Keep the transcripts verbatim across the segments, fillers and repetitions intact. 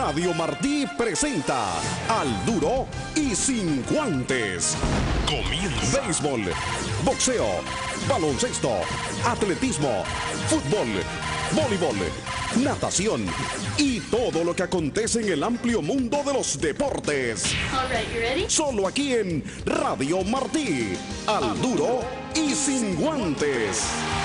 Radio Martí presenta Al Duro y Sin Guantes. Comienza. Béisbol, boxeo, baloncesto, atletismo, fútbol, voleibol, natación y todo lo que acontece en el amplio mundo de los deportes. All right, you ready? Solo aquí en Radio Martí. Al Duro y Sin Guantes.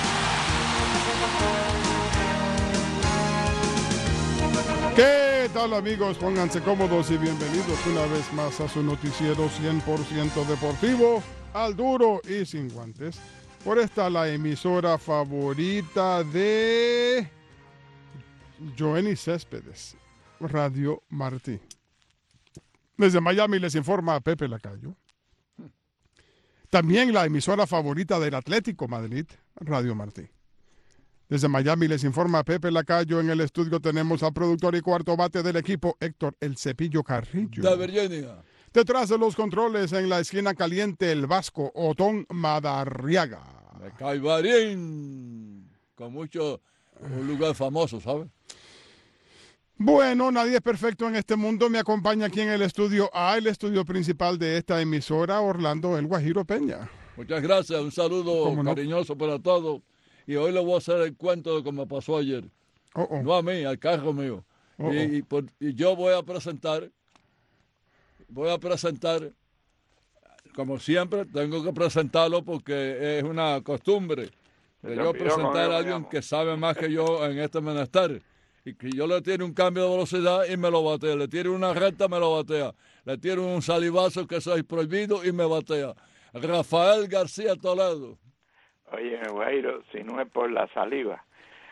¿Qué tal, amigos? Pónganse cómodos y bienvenidos una vez más a su noticiero cien por ciento deportivo, Al Duro y Sin Guantes. Por esta la emisora favorita de Joenny Céspedes, Radio Martí. Desde Miami les informa Pepe Lacayo. También la emisora favorita del Atlético Madrid, Radio Martí. Desde Miami les informa Pepe Lacayo. En el estudio tenemos al productor y cuarto bate del equipo, Héctor El Cepillo Carrillo. De Virginia. Detrás de los controles, en la esquina caliente, el vasco Otón Madarriaga. De Caibarín. Con mucho, un lugar famoso, ¿sabes? Bueno, nadie es perfecto en este mundo. Me acompaña aquí en el estudio A, el estudio principal de esta emisora, Orlando El Guajiro Peña. Muchas gracias. Un saludo ¿Cómo no? cariñoso para todos. Y hoy les voy a hacer el cuento de cómo pasó ayer. Oh, oh. No a mí, al carro mío. Oh, y, oh. y por- y yo voy a presentar, voy a presentar, como siempre, tengo que presentarlo porque es una costumbre de yo presentar a alguien que sabe más que yo en este menester. Y que yo le tiro un cambio de velocidad y me lo batea. Le tiro una recta, me lo batea. Le tiro un salivazo que soy prohibido y me batea. Rafael García Toledo. Oye, Guairo, si no es por la saliva,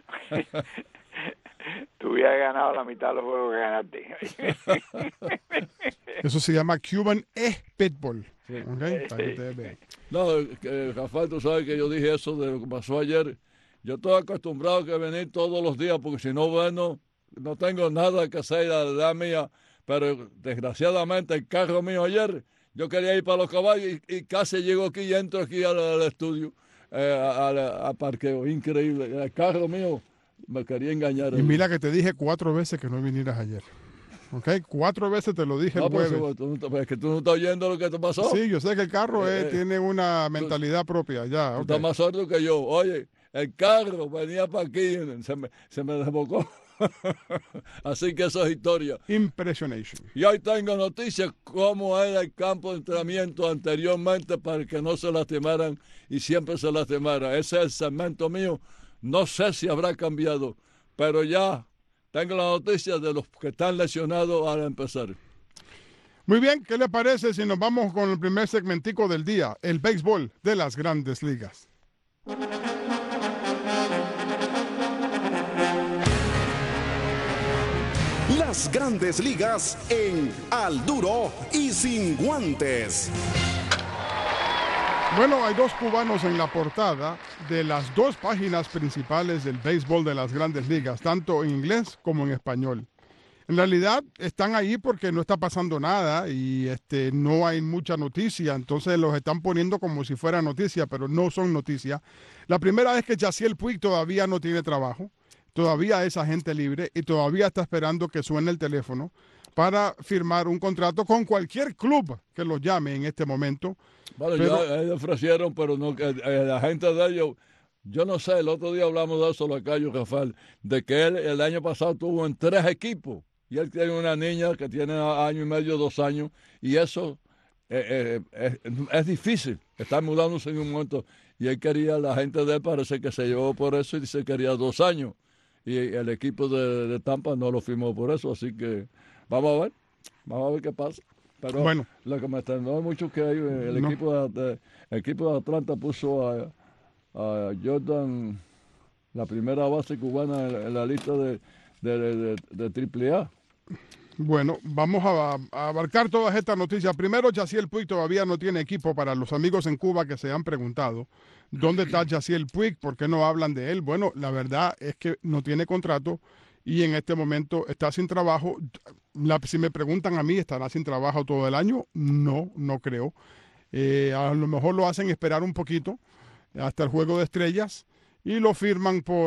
tú hubieras ganado la mitad de los juegos que ganaste. Eso se llama Cuban Spitball. Okay, para que ustedes vean. No, que, Rafael, tú sabes que yo dije eso de lo que pasó ayer. Yo estoy acostumbrado a que venir todos los días, porque si no, bueno, no tengo nada que hacer a la edad mía. Pero desgraciadamente el carro mío ayer, yo quería ir para los caballos y, y casi llego aquí y entro aquí al, al estudio, eh, al, al parqueo. Increíble. El carro mío me quería engañar. Y mira que te dije cuatro veces que no vinieras ayer. ¿Ok? Cuatro veces te lo dije No, el pero jueves. si- tú no- es que tú no estás oyendo lo que te pasó. Sí, yo sé que el carro eh, Eh, tiene una mentalidad propia. Ya, Tú ok. estás más sordo que yo. Oye, el carro venía para aquí, se me, se me desbocó. Así que eso es historia. Impressionation. Y hoy tengo noticias cómo era el campo de entrenamiento anteriormente para que no se lastimaran y siempre se lastimaran. Ese es el segmento mío. No sé si habrá cambiado, pero ya tengo la noticia de los que están lesionados al empezar. Muy bien, ¿qué le parece si nos vamos con el primer segmentico del día? El béisbol de las grandes ligas. Las Grandes Ligas en Al Duro y Sin Guantes. Bueno, hay dos cubanos en la portada de las dos páginas principales del béisbol de las grandes ligas, tanto en inglés como en español. En realidad están ahí porque no está pasando nada y este, no hay mucha noticia, entonces los están poniendo como si fuera noticia, pero no son noticia. La primera es que Yasiel Puig todavía no tiene trabajo, todavía es agente libre y todavía está esperando que suene el teléfono para firmar un contrato con cualquier club que lo llame en este momento. Bueno, Pero- ya ellos ofrecieron, pero no, que, eh, la gente de ellos, yo no sé, el otro día hablamos de eso, Lacayo, Rafael, de que él el año pasado tuvo en tres equipos y él tiene una niña que tiene año y medio, dos años, y eso eh, eh, es, es difícil, estar mudándose en un momento, y él quería, la gente de él parece que se llevó por eso y dice que quería dos años, y el equipo de, de Tampa no lo firmó por eso, así que vamos a ver, vamos a ver qué pasa. Pero Bueno. lo que me extrañó mucho es que hay, eh, el, No. equipo de, de- el equipo de Atlanta puso a, a Jordan, la primera base cubana en, en la lista de, de, de, de- de triple A. Bueno, vamos a, a abarcar todas estas noticias. Primero, Yasiel Puig todavía no tiene equipo. Para los amigos en Cuba que se han preguntado, ¿dónde está Yasiel Puig? ¿Por qué no hablan de él? Bueno, la verdad es que no tiene contrato y en este momento está sin trabajo. La- si me preguntan a mí, ¿estará sin trabajo todo el año? No, no creo. Eh, a lo mejor lo hacen esperar un poquito hasta el Juego de Estrellas y lo firman por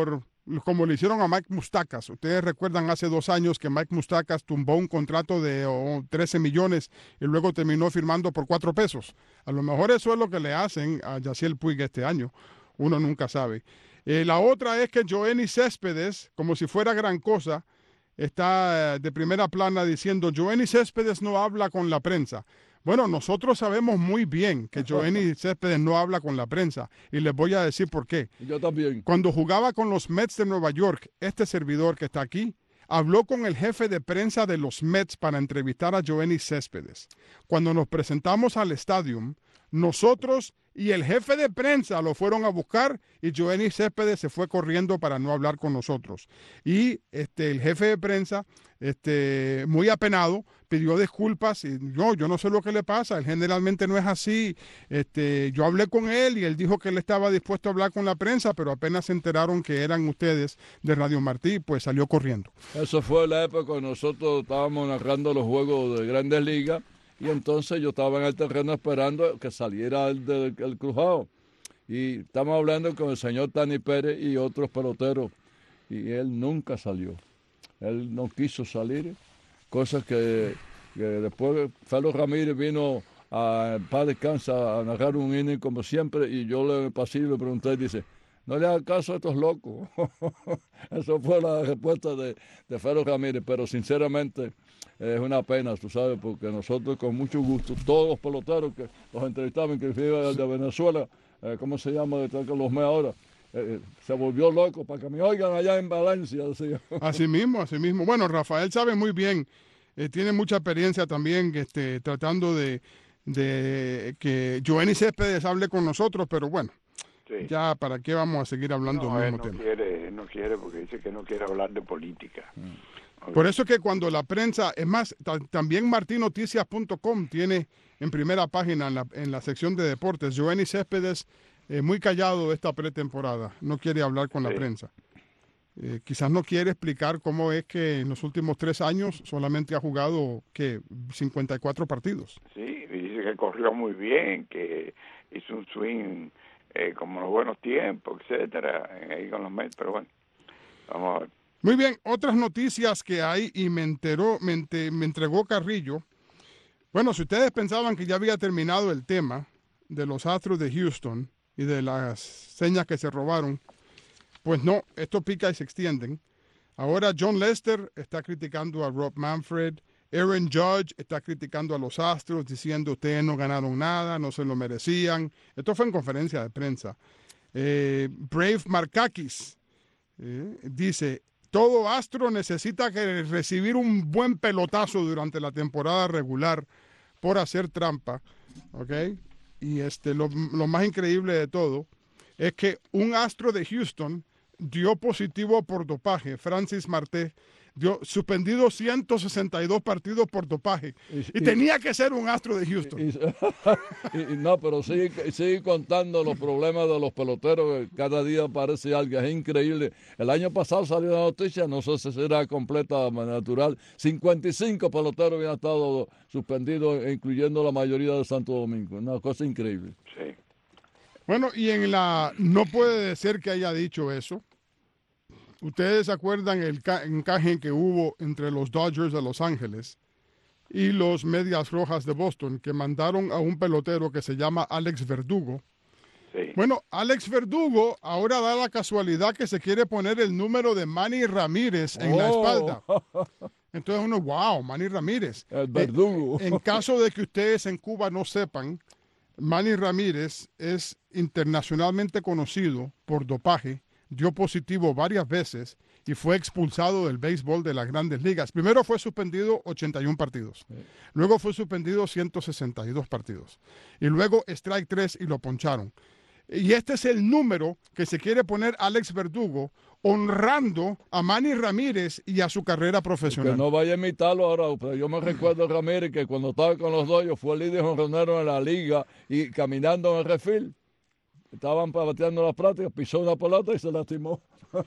como le hicieron a Mike Moustakas. Ustedes recuerdan hace dos años que Mike Moustakas tumbó un contrato de oh, trece millones y luego terminó firmando por cuatro pesos. A lo mejor eso es lo que le hacen a Yasiel Puig este año. Uno nunca sabe. Eh, la otra es que Yoenis Céspedes, como si fuera gran cosa, está de primera plana diciendo Yoenis Céspedes no habla con la prensa. Bueno, nosotros sabemos muy bien que Yoenis Céspedes no habla con la prensa y les voy a decir por qué. Yo también. Cuando jugaba con los Mets de Nueva York, este servidor que está aquí habló con el jefe de prensa de los Mets para entrevistar a Yoenis Céspedes. Cuando nos presentamos al estadio, nosotros y el jefe de prensa lo fueron a buscar y Yoenis Céspedes se fue corriendo para no hablar con nosotros. Y este, el jefe de prensa, este, muy apenado, pidió disculpas y no, yo no sé lo que le pasa, él generalmente no es así. Este, yo hablé con él y él dijo que él estaba dispuesto a hablar con la prensa, pero apenas se enteraron que eran ustedes de Radio Martí, pues salió corriendo. Eso fue la época cuando nosotros estábamos narrando los juegos de Grandes Ligas. Y entonces yo estaba en el terreno esperando que saliera el, del, el crujado. Y estamos hablando con el señor Tani Pérez y otros peloteros. Y él nunca salió. Él no quiso salir. Cosas que, que después Felo Ramírez vino a Paz Descansa a narrar un inning como siempre. Y yo le pasé y le pregunté y dice, no le hagas caso a estos locos. Eso fue la respuesta de, de Felo Ramírez. Pero sinceramente es una pena, tú sabes, porque nosotros con mucho gusto, todos los peloteros que los entrevistaban, inclusive el de Venezuela, eh, ¿cómo se llama? De los Mets ahora, eh, se volvió loco para que me oigan allá en Valencia. Decía. Así mismo, así mismo. Bueno, Rafael sabe muy bien, eh, tiene mucha experiencia también este, tratando de, de que Yoenis Céspedes hable con nosotros, pero bueno, sí. Ya para qué vamos a seguir hablando no, del mismo él no tema. Quiere, no quiere porque dice que no quiere hablar de política. Mm. Por eso es que cuando la prensa, es más, también martin noticias punto com tiene en primera página en la, en la sección de deportes, Yoenis Céspedes, eh, muy callado esta pretemporada, no quiere hablar con sí. la prensa. Eh, quizás no quiere explicar cómo es que en los últimos tres años solamente ha jugado, ¿qué? cincuenta y cuatro partidos. Sí, dice que corrió muy bien, que hizo un swing eh, como en los buenos tiempos, etcétera, ahí con los Mets, pero bueno, vamos a ver. Muy bien, otras noticias que hay y me enteró, me, ente, me entregó Carrillo. Bueno, si ustedes pensaban que ya había terminado el tema de los Astros de Houston y de las señas que se robaron, pues no, esto pica y se extienden. Ahora John Lester está criticando a Rob Manfred, Aaron Judge está criticando a los Astros diciendo ustedes no ganaron nada, no se lo merecían. Esto fue en conferencia de prensa. Eh, Brave Markakis eh, dice, todo Astro necesita que recibir un buen pelotazo durante la temporada regular por hacer trampa, ¿ok? Y este, lo, lo más increíble de todo es que un Astro de Houston dio positivo por dopaje. Francis Marte dio suspendido ciento sesenta y dos partidos por dopaje. Y, y, y tenía que ser un Astro de Houston. Y, y, y no, pero sigue, sigue contando los problemas de los peloteros. Cada día aparece algo. Es increíble. El año pasado salió la noticia, no sé si será completa, natural. cincuenta y cinco peloteros habían estado suspendidos, incluyendo la mayoría de Santo Domingo. Una cosa increíble. Sí. Bueno, y en la... No puede ser que haya dicho eso. ¿Ustedes se acuerdan el encaje que hubo entre los Dodgers de Los Ángeles y los Medias Rojas de Boston, que mandaron a un pelotero que se llama Alex Verdugo? Sí. Bueno, Alex Verdugo ahora da la casualidad que se quiere poner el número de Manny Ramírez en oh. la espalda. Entonces uno, wow, Manny Ramírez. El Verdugo. Eh, en caso de que ustedes en Cuba no sepan, Manny Ramírez es internacionalmente conocido por dopaje. Dio positivo varias veces y fue expulsado del béisbol de las Grandes Ligas. Primero fue suspendido ochenta y uno partidos. Sí. Luego fue suspendido ciento sesenta y dos partidos. Y luego strike tres y lo poncharon. Y este es el número que se quiere poner Alex Verdugo, honrando a Manny Ramírez y a su carrera profesional. Que no vaya a imitarlo ahora, pero yo me recuerdo a Ramírez que cuando estaba con los Dodgers fue el líder jonronero en la liga y caminando en el refil. Estaban bateando las prácticas, pisó una pelota y se lastimó.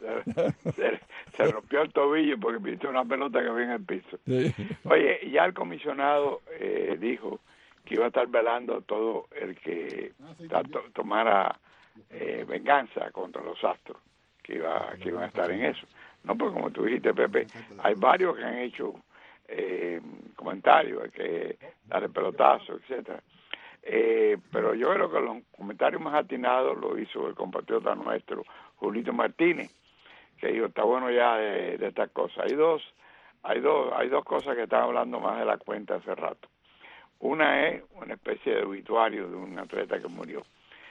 Se, se, se rompió el tobillo porque pisó una pelota que había en el piso. Sí. Oye, ya el comisionado eh, dijo que iba a estar velando a todo el que to, tomara eh, venganza contra los Astros, que, iba, que iban a estar en eso. No, porque como tú dijiste, Pepe, hay varios que han hecho eh, comentarios, hay que darle pelotazo, etcétera. Eh, pero yo creo que los comentarios más atinados lo hizo el compatriota nuestro, Julito Martínez, que dijo, está bueno ya de, de estas cosas. Hay dos, hay dos, hay dos cosas que están hablando más de la cuenta hace rato. Una es una especie de obituario de un atleta que murió.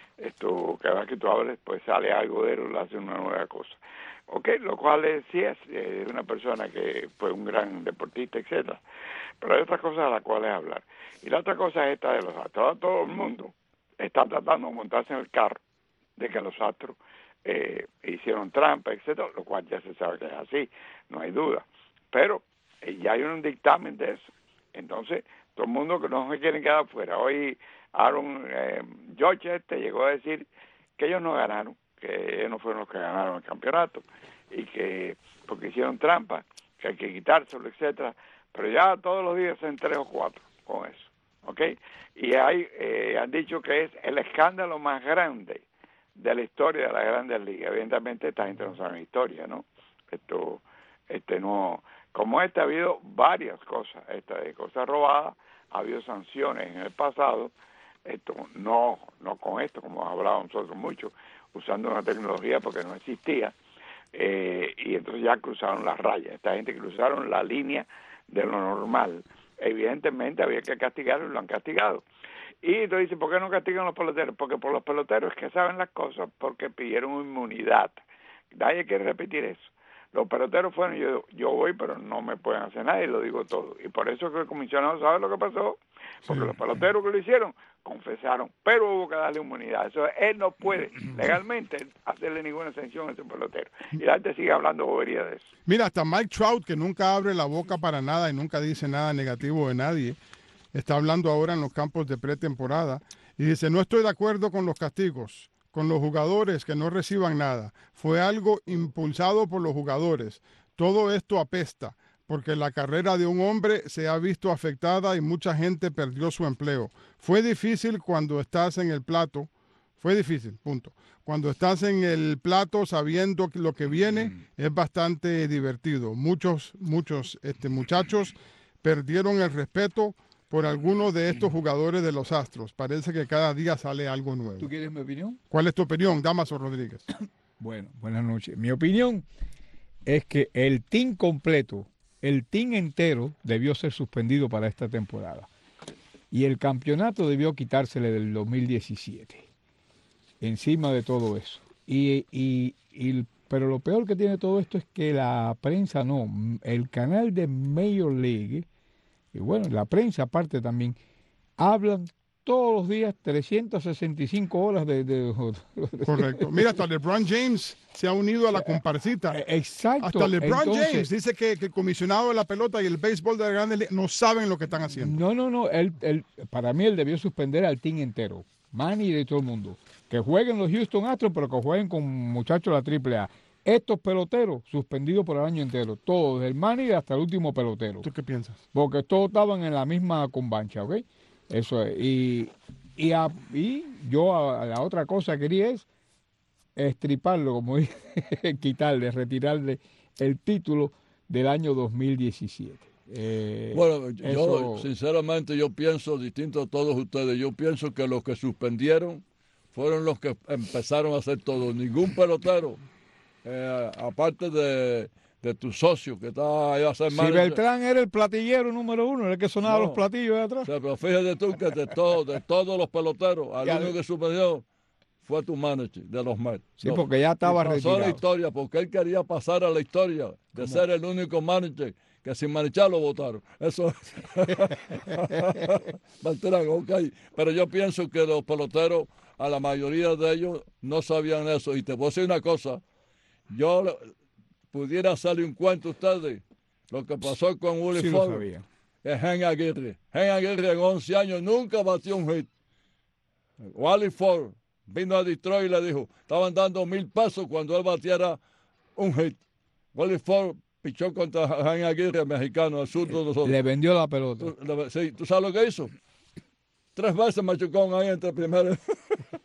Esto, cada vez que tú hables, pues sale algo de él, le hace una nueva cosa. Ok, lo cual es, sí es eh, una persona que fue un gran deportista, etcétera. Pero hay otras cosas a las cuales hablar. Y la otra cosa es esta de los astros. Todo el mundo está tratando de montarse en el carro de que los astros eh, hicieron trampa, etcétera, lo cual ya se sabe que es así, no hay duda. Pero eh, ya hay un dictamen de eso. Entonces, todo el mundo que no se quieren quedar fuera. Hoy Aaron eh, George este llegó a decir que ellos no ganaron, que ellos no fueron los que ganaron el campeonato y que porque hicieron trampa, que hay que quitárselo, etcétera. Pero ya todos los días en tres o cuatro con eso, ¿ok? Y hay, eh, han dicho que es el escándalo más grande de la historia de las Grandes Ligas. Evidentemente esta gente no sabe historia, ¿no? Esto, este no, como este ha habido varias cosas, esta de cosas robadas, ha habido sanciones en el pasado, esto no, no con esto, como hemos hablado nosotros mucho, usando una tecnología porque no existía, eh, y entonces ya cruzaron las rayas. Esta gente cruzaron la línea de lo normal. Evidentemente había que castigarlo y lo han castigado. Y entonces dicen, ¿por qué no castigan a los peloteros? Porque por los peloteros es que saben las cosas porque pidieron inmunidad. Nadie quiere repetir eso. Los peloteros fueron, yo, yo voy, pero no me pueden hacer nada y lo digo todo. Y por eso que el comisionado sabe lo que pasó, porque sí. Los peloteros que lo hicieron confesaron, pero hubo que darle inmunidad. Eso él no puede legalmente hacerle ninguna sanción a ese pelotero. Y la gente sigue hablando bobería de eso. Mira, hasta Mike Trout, que nunca abre la boca para nada y nunca dice nada negativo de nadie, está hablando ahora en los campos de pretemporada y dice, no estoy de acuerdo con los castigos, con los jugadores que no reciban nada. Fue algo impulsado por los jugadores. Todo esto apesta, porque la carrera de un hombre se ha visto afectada y mucha gente perdió su empleo. Fue difícil cuando estás en el plato, fue difícil, punto. Cuando estás en el plato sabiendo lo que viene, es bastante divertido. Muchos, muchos este, muchachos perdieron el respeto por algunos de estos jugadores de los Astros. Parece que cada día sale algo nuevo. ¿Tú quieres mi opinión? ¿Cuál es tu opinión, Damaso Rodríguez? Bueno, buenas noches. Mi opinión es que el team completo, el team entero debió ser suspendido para esta temporada. Y el campeonato debió quitársele del dos mil diecisiete. Encima de todo eso. Y, y, y, pero lo peor que tiene todo esto es que la prensa no. El canal de Major League, y bueno, la prensa aparte también, hablan todos los días trescientas sesenta y cinco horas de... de, de Correcto. Mira, hasta LeBron James se ha unido a la comparsita. Exacto. Hasta LeBron Entonces, James dice que, que el comisionado de la pelota y el béisbol de la Grandes Ligas no saben lo que están haciendo. No, no, no. Él, él, para mí él debió suspender al team entero. Manny y de todo el mundo. Que jueguen los Houston Astros, pero que jueguen con muchachos de la triple A. Estos peloteros suspendidos por el año entero. Todos, del Manny hasta el último pelotero. ¿Tú qué piensas? Porque todos estaban en la misma combancha, ¿ok? Eso es. Y, y, a, y yo a, a la otra cosa quería es estriparlo, como dije, quitarle, retirarle el título del año dos mil diecisiete. Eh, bueno, yo eso... sinceramente yo pienso, distinto a todos ustedes, yo pienso que los que suspendieron fueron los que empezaron a hacer todo. Ningún pelotero, eh, aparte de... de tu socio que está ahí a hacer Si Beltrán era el platillero número uno, era el que sonaba no, los platillos de atrás. O sea, pero fíjate tú que de, todo, de todos los peloteros, al único que suspendió fue tu manager de los Mets. Sí, no, porque ya estaba pasó retirado. la historia, porque él quería pasar a la historia de ¿Cómo? Ser el único manager que sin manchar lo votaron. Eso Beltrán, ok. Pero yo pienso que los peloteros, a la mayoría de ellos, no sabían eso. Y te voy a decir una cosa, yo... pudiera hacerle un cuento a ustedes lo que pasó con Willie sí Ford, es Hank Aguirre. Hank Aguirre en once años nunca batió un hit. Willie Ford vino a Detroit y le dijo, estaban dando mil pesos cuando él batiera un hit. Willie Ford pichó contra Hank Aguirre, mexicano, al sur de nosotros. Le vendió la pelota. ¿Tú, le, sí, ¿tú sabes lo que hizo? Tres veces machucón ahí entre primero.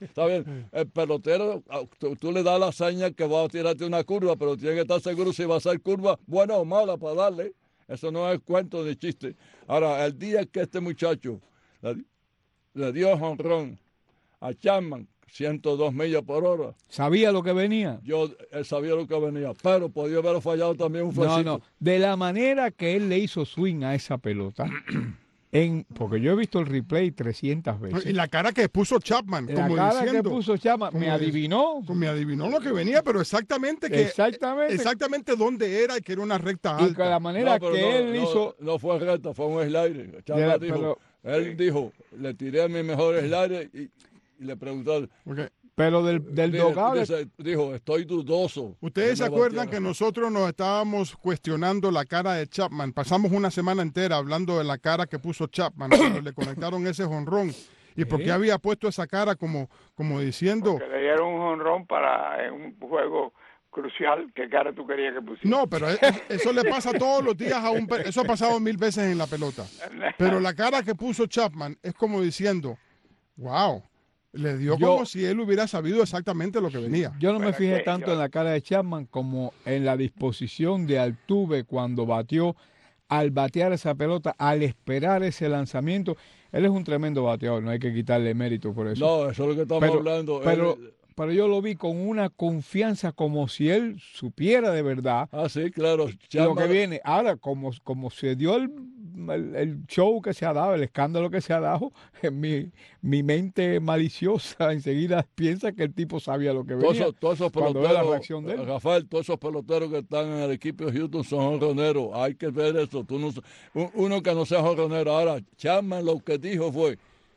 Está bien, el pelotero, tú, tú le das la seña que va a tirarte una curva, pero tiene que estar seguro si va a ser curva buena o mala para darle. Eso no es cuento ni chiste. Ahora, el día que este muchacho le, le dio jonrón a Chapman, ciento dos millas por hora. ¿Sabía lo que venía? Yo él sabía lo que venía, pero podía haber fallado también un flecito. No, no. De la manera que él le hizo swing a esa pelota, en, porque yo he visto el replay trescientas veces. Y la cara que puso Chapman, La como cara diciendo, que puso Chapman, me como adivinó. Me adivinó lo que venía, pero exactamente que Exactamente. exactamente dónde era y que era una recta Y alta. con la manera No, pero que no, él no, hizo. No fue recta, fue un slider. Chapman Ya, dijo, pero- él dijo, le tiré mi mejor slider y, y le preguntaron. Okay. Pero del, del Dijo, dogado. dice- dijo, estoy dudoso. Ustedes se No me acuerdan que batieron. nosotros nos estábamos cuestionando la cara de Chapman. Pasamos una semana entera hablando de la cara que puso Chapman cuando le conectaron ese jonrón. ¿Y por qué había puesto esa cara como, como diciendo? Que le dieron un jonrón para en un juego crucial. ¿Qué cara tú querías que pusiera? No, pero es- eso le pasa todos los días a un... pe- Eso ha pasado mil veces en la pelota. Pero la cara que puso Chapman es como diciendo, wow, le dio Yo- como si él hubiera sabido exactamente lo que venía. Yo no me Bueno, fijé que tanto yo- en la cara de Chapman como en la disposición de Altuve cuando batió, al batear esa pelota, al esperar ese lanzamiento. Él es un tremendo bateador, no hay que quitarle mérito por eso. No, eso es lo que estamos pero, hablando. pero, Él- pero yo lo vi con una confianza como si él supiera de verdad ah, sí, claro. lo que Chapman- viene. Ahora, como, como se dio el, el, el show que se ha dado, el escándalo que se ha dado, mi, mi mente maliciosa enseguida piensa que el tipo sabía lo que Todos venía. esos, todos esos cuando ve peloteros, la reacción de él. Rafael, todos esos peloteros que están en el equipo de Houston son jonroneros. Hay que ver eso. Tú no, un- uno que no sea jonronero. Ahora, Chapman lo que dijo fue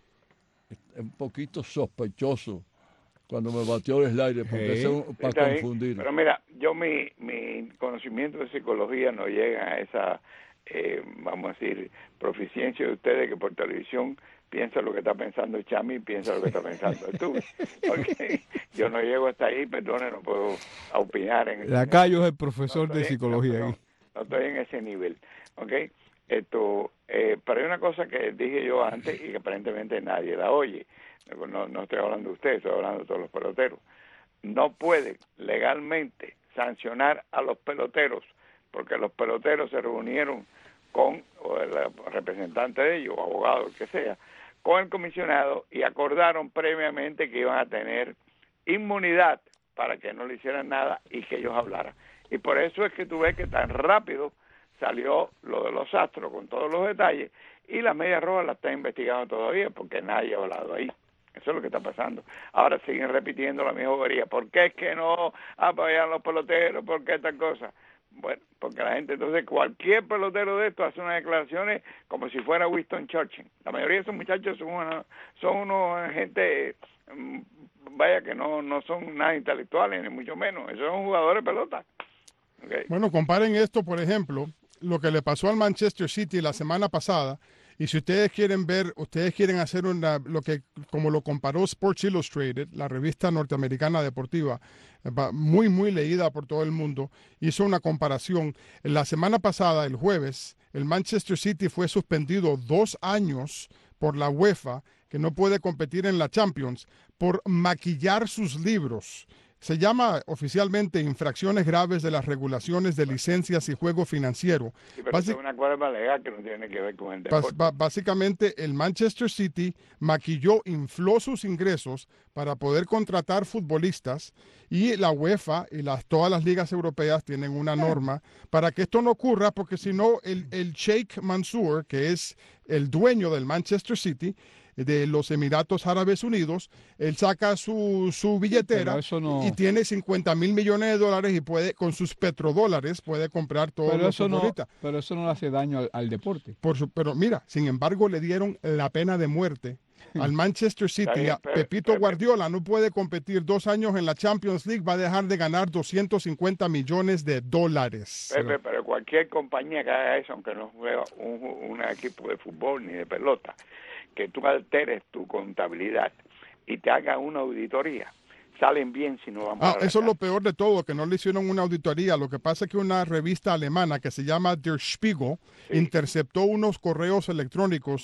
es un poquito sospechoso cuando me batió el slider, porque Sí. es un- para Está bien, confundir. pero mira, yo mi, mi conocimiento de psicología no llega a esa, eh, vamos a decir, proficiencia de ustedes que por televisión piensa lo que está pensando Chami y piensa lo que está pensando tú. Porque yo no llego hasta ahí, perdone, no puedo opinar en Lacayo es el profesor no de estoy- psicología. no, ahí. no, no estoy en ese nivel, ¿ok? Esto, eh, pero hay una cosa que dije yo antes y que aparentemente nadie la oye. No, no estoy hablando de ustedes, estoy hablando de todos los peloteros. No puede legalmente sancionar a los peloteros porque los peloteros se reunieron con o el representante de ellos, o abogado, el que sea, con el comisionado y acordaron previamente que iban a tener inmunidad para que no le hicieran nada y que ellos hablaran. Y por eso es que tú ves que tan rápido salió lo de los Astros con todos los detalles y la Media Roja la está investigando todavía porque nadie ha hablado ahí. Eso es lo que está pasando. Ahora siguen repitiendo la misma bobería. ¿Por qué es que no apoyan los peloteros? ¿Por qué tal cosa? Bueno, porque la gente, entonces cualquier pelotero de estos hace unas declaraciones como si fuera Winston Churchill. La mayoría de esos muchachos son una, son unos gente, mm, vaya que no, no son nada intelectuales, ni mucho menos. Esos son jugadores de pelota. Okay. Bueno, comparen esto, por ejemplo, lo que le pasó al Manchester City la semana pasada. Y si ustedes quieren ver, ustedes quieren hacer una, lo que, como lo comparó Sports Illustrated, la revista norteamericana deportiva, muy, muy leída por todo el mundo, hizo una comparación. La semana pasada, el jueves, el Manchester City fue suspendido dos años por la UEFA, que no puede competir en la Champions, por maquillar sus libros. Se llama oficialmente infracciones graves de las regulaciones de licencias y juego financiero. Sí, pero Basi- es una cosa legal que no tiene que ver con el Bas- deporte. ba- básicamente, el Manchester City maquilló, infló sus ingresos para poder contratar futbolistas y la UEFA y las, todas las ligas europeas tienen una norma para que esto no ocurra, porque si no, el, el Sheikh Mansour, que es el dueño del Manchester City, de los Emiratos Árabes Unidos, él saca su, su billetera Pero eso no- y tiene cincuenta mil millones de dólares y puede, con sus petrodólares, puede comprar todos Pero los eso, no, futbolistas. pero eso no le hace daño al, al deporte. Por su, pero mira, sin embargo, le dieron la pena de muerte al Manchester City. Está bien, A pero- Pepito pero- Guardiola no puede competir dos años en la Champions League, va a dejar de ganar doscientos cincuenta millones de dólares. Pepe, pero cualquier compañía que haga eso, aunque no juega un, un equipo de fútbol ni de pelota, que tú alteres tu contabilidad y te haga una auditoría, salen bien si no van para Ah, la eso es lo cárcel. peor de todo, que no le hicieron una auditoría. Lo que pasa es que una revista alemana que se llama Der Spiegel Sí. interceptó unos correos electrónicos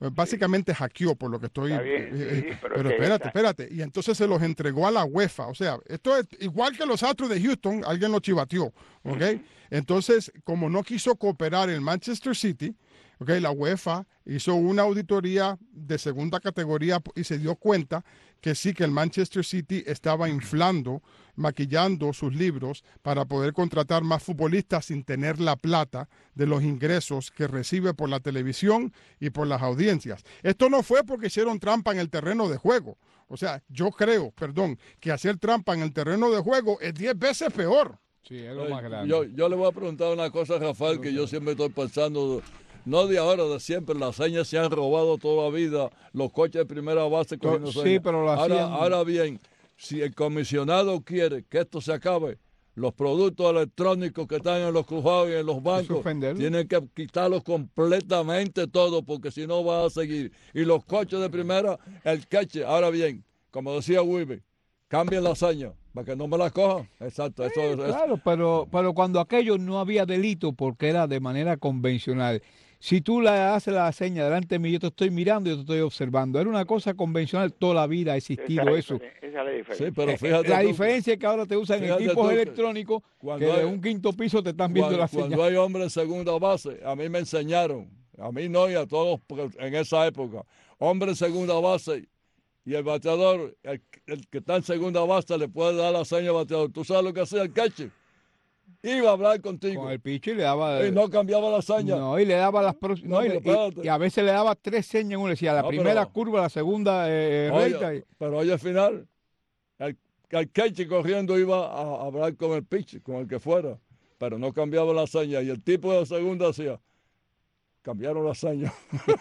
básicamente hackeó por lo que estoy... Está bien, eh, sí, pero pero que espérate, está- espérate. Y entonces se los entregó a la UEFA. O sea, esto es igual que los Astros de Houston, alguien lo chivateó, ¿ok? Entonces, como no quiso cooperar el Manchester City, ¿ok? La UEFA hizo una auditoría de segunda categoría y se dio cuenta que sí, que el Manchester City estaba inflando, maquillando sus libros para poder contratar más futbolistas sin tener la plata de los ingresos que recibe por la televisión y por las audiencias. Esto no fue porque hicieron trampa en el terreno de juego. O sea, yo creo, perdón, que hacer trampa en el terreno de juego es diez veces peor. Sí, es lo más grande. Yo, yo le voy a preguntar una cosa a Rafael que yo siempre estoy pensando, no de ahora, de siempre, las señas se han robado toda la vida, los coches de primera base cogiendo Sí, señas. pero lo ahora, hacían- ahora bien, si el comisionado quiere que esto se acabe, los productos electrónicos que están en los cruzados y en los bancos suspenderlo. tienen que quitarlos completamente todo, porque si no va a seguir. Y los coches de primera, el queche. Ahora bien, como decía Wilby, cambien la seña para que no me la cojan. Exacto, eso es. Claro, pero, pero cuando aquello no había delito porque era de manera convencional. Si tú le haces la seña delante de mí, yo te estoy mirando y yo te estoy observando. Era una cosa convencional, toda la vida ha esa existido es la eso. diferen- esa es la diferencia. Sí, pero fíjate La tú, diferencia es que ahora te usan fíjate equipos tú que electrónicos que cuando de hay- un quinto piso te están viendo Cuando, la señal. cuando hay hombres en segunda base, a mí me enseñaron, a mí no y a todos porque en esa época, hombre en segunda base y el bateador, el, el que está en segunda base le puede dar la seña al bateador. ¿Tú sabes lo que hacía el catcher? Iba a hablar contigo Con el pitcher le daba... y no cambiaba la seña. No, y le daba las próximas... No, no, y- pero y, espérate. y a veces le daba tres señas en una. Decía la No, primera pero- curva, la segunda eh, Oye, recta. y- pero hoy al final, el, el catcher corriendo iba a hablar con el pitcher, con el que fuera, pero no cambiaba la seña. Y el tipo de segunda decía, cambiaron la seña.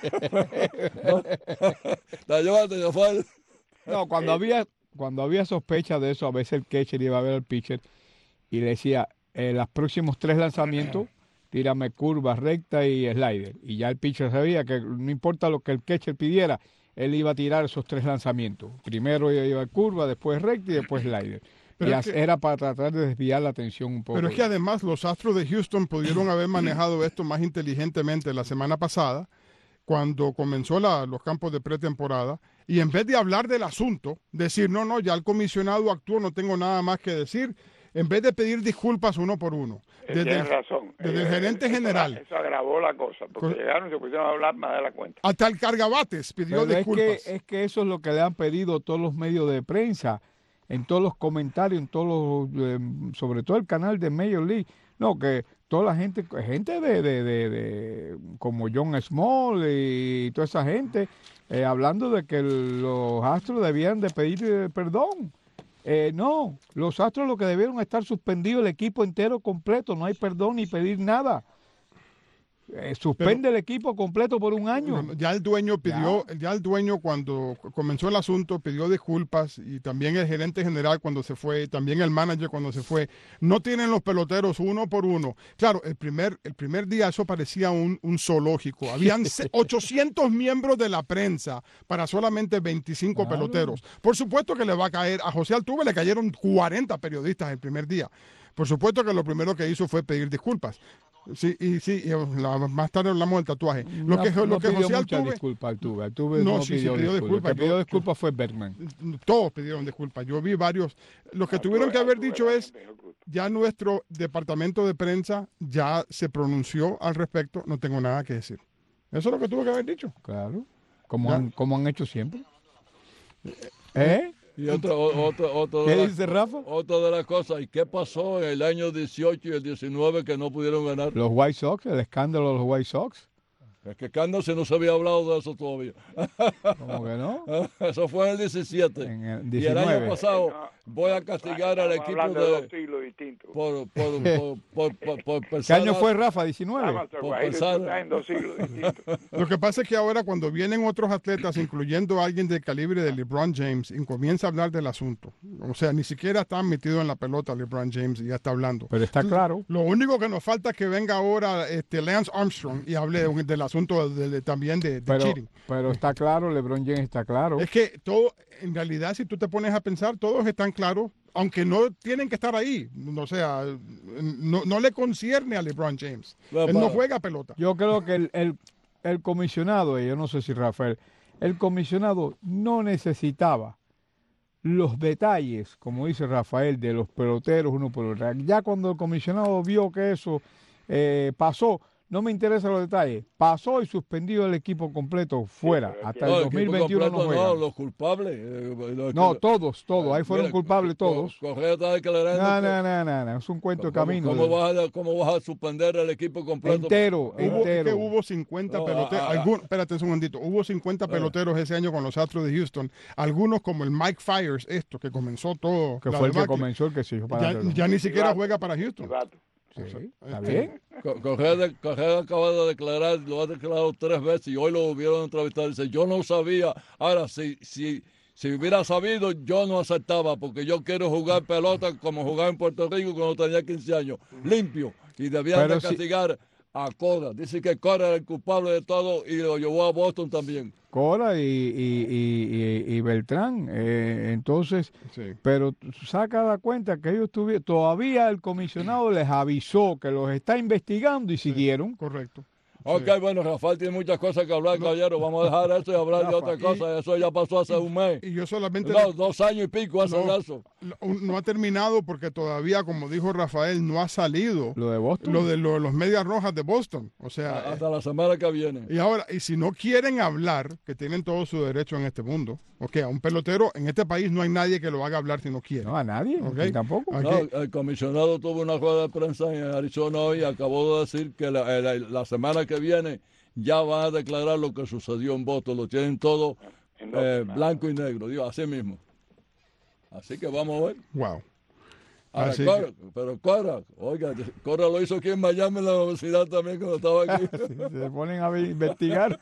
La llévate, Rafael. No, cuando había, cuando había sospecha de eso, a veces el catcher iba a ver al pitcher y le decía, eh, los próximos tres lanzamientos, tírame curva, recta y slider. Y ya el pitcher sabía que no importa lo que el catcher pidiera, él iba a tirar esos tres lanzamientos. Primero iba a curva, después recta y después slider. Pero y es que- era para tratar de desviar la atención un poco. Pero es que además los Astros de Houston pudieron haber manejado esto más inteligentemente la semana pasada, cuando comenzó la- los campos de pretemporada, y en vez de hablar del asunto, decir, no, no, ya el comisionado actuó, no tengo nada más que decir, en vez de pedir disculpas uno por uno. Desde Tienes el- razón. desde el Eh, gerente eso- general. Eso agravó la cosa, porque Con- llegaron y se pusieron a hablar más de la cuenta. Hasta el cargabates pidió Pero es disculpas. que, es que eso es lo que le han pedido todos los medios de prensa, en todos los comentarios, en todos los, eh, sobre todo el canal de Major League. No, que toda la gente, gente de, de, de, de- como John Small y toda esa gente, eh, hablando de que el- los Astros debían de pedir eh, perdón. Eh, no, los Astros lo que debieron estar suspendidos el equipo entero completo, no hay perdón ni pedir nada. Eh, suspende el equipo completo por un año. Ya el dueño pidió, ya el dueño cuando comenzó el asunto pidió disculpas, y también el gerente general cuando se fue, también el manager cuando se fue. No tienen los peloteros uno por uno. Claro, el primer, el primer día eso parecía un, un zoológico. Habían se- ochocientos miembros de la prensa para solamente veinticinco Claro. peloteros. Por supuesto que le va a caer, a José Altuve le cayeron cuarenta periodistas el primer día. Por supuesto que lo primero que hizo fue pedir disculpas. Sí, y sí, y la- más tarde hablamos del tatuaje. Lo No- que, lo no que pidió José muchas Altuve, disculpas Altuve. Altuve No, no, sí, sí pidió, pidió disculpas. disculpas. El que pidió Yo- disculpas fue Bergman. todos pidieron disculpas. Yo vi varios. Lo que tuvieron que haber dicho es, ya nuestro departamento de prensa ya se pronunció al respecto, no tengo nada que decir. Eso es lo que tuvo que haber dicho. Claro. Como Ya. han, como han hecho siempre. ¿Eh? Y otra, o- otra, otra, ¿Qué de dice las, Rafa? otra de las cosas, ¿y qué pasó en el año dieciocho y el diecinueve que no pudieron ganar? Los White Sox, el escándalo de los White Sox. Es que Cándase no se había hablado de eso todavía. ¿Cómo que no? Eso fue en el diecisiete. En el Y el diecinueve. año pasado voy a castigar al Estamos equipo hablando de dos de... siglos distintos. Por, por, por, por, por, por ¿Qué pensar año a- fue, Rafa? ¿diecinueve? Amateur, por Guajiro, pensar- tú estás en dos siglos distintos. Lo que pasa es que ahora cuando vienen otros atletas, incluyendo a alguien del calibre de LeBron James, y comienza a hablar del asunto. O sea, ni siquiera está metido en la pelota LeBron James y ya está hablando. Pero está claro. Lo único que nos falta es que venga ahora este Lance Armstrong y hable de- del asunto de- de- también de, de Pero, cheating. pero está claro, LeBron James está claro. Es que todo, en realidad, si tú te pones a pensar, todos están claros, aunque no tienen que estar ahí. O sea, no, no le concierne a LeBron James. Bueno, Él no para- juega pelota. Yo creo que el, el- el comisionado, y yo no sé si Rafael, el comisionado no necesitaba los detalles, como dice Rafael, de los peloteros uno por otro. Ya cuando el comisionado vio que eso eh, pasó, no me interesan los detalles, pasó y suspendió el equipo completo fuera, Sí, hasta No, el el dos mil equipo veintiuno no completo juegan. no, los culpables. eh, los No, que- todos, todos, ahí fueron Mira, culpables Co- todos. Correa está declarando No, que- no, no, no, no, es un cuento de ¿Cómo, camino. cómo vas a, ¿Cómo vas a suspender el equipo completo? Entero, Hubo, es que entero. hubo cincuenta No, peloteros. ah, ah, algún- espérate un segundito. Hubo cincuenta peloteros ese año con los Astros de Houston. Algunos, como el Mike Fiers, esto que comenzó todo. Que la fue el que debacle, comenzó el que se hizo para Ya, adelante. ya ni siquiera Chivato, juega para Houston. Chivato. Sí, está este, bien. Co- Correa, de- Correa acaba de declarar, lo ha declarado tres veces y hoy lo vieron entrevistar. Dice, yo no sabía. Ahora, si, si, si hubiera sabido, yo no aceptaba porque yo quiero jugar pelota como jugaba en Puerto Rico cuando tenía quince años, limpio. Y debían Pero de si- castigar a Cora. Dice que Cora era el culpable de todo y lo llevó a Boston también. Cora y, y, y, y- y Beltrán. eh, entonces, Sí. pero saca la cuenta que ellos tuvieron, todavía el comisionado les avisó que los está investigando y siguieron. Correcto. Ok, bueno, Rafael tiene muchas cosas que hablar, caballero. Vamos a dejar eso y hablar de Rafa, otra cosa. Eso ya pasó hace un mes. Y yo solamente... No, dos años y pico hace No. eso. No, no ha terminado porque todavía, como dijo Rafael, no ha salido Lo de Boston. lo de lo de los Medias Rojas de Boston. O sea, Hasta la semana que viene. y ahora, y si no quieren hablar, que tienen todo su derecho en este mundo, ok, a un pelotero en este país no hay nadie que lo haga hablar si no quiere. No, a nadie, Ok. aquí tampoco. Ok. No, el comisionado tuvo una rueda de prensa en Arizona hoy y acabó de decir que la, la- la semana que viene ya va a declarar lo que sucedió en Boston. Lo tienen todo En dos eh, semanas. blanco y negro, digo, así mismo. Así que vamos a ver. Wow. Ahora, Así Cora, pero Cora, oiga, Cora lo hizo aquí en Miami en la universidad también cuando estaba aquí. Si se ponen a ver- investigar.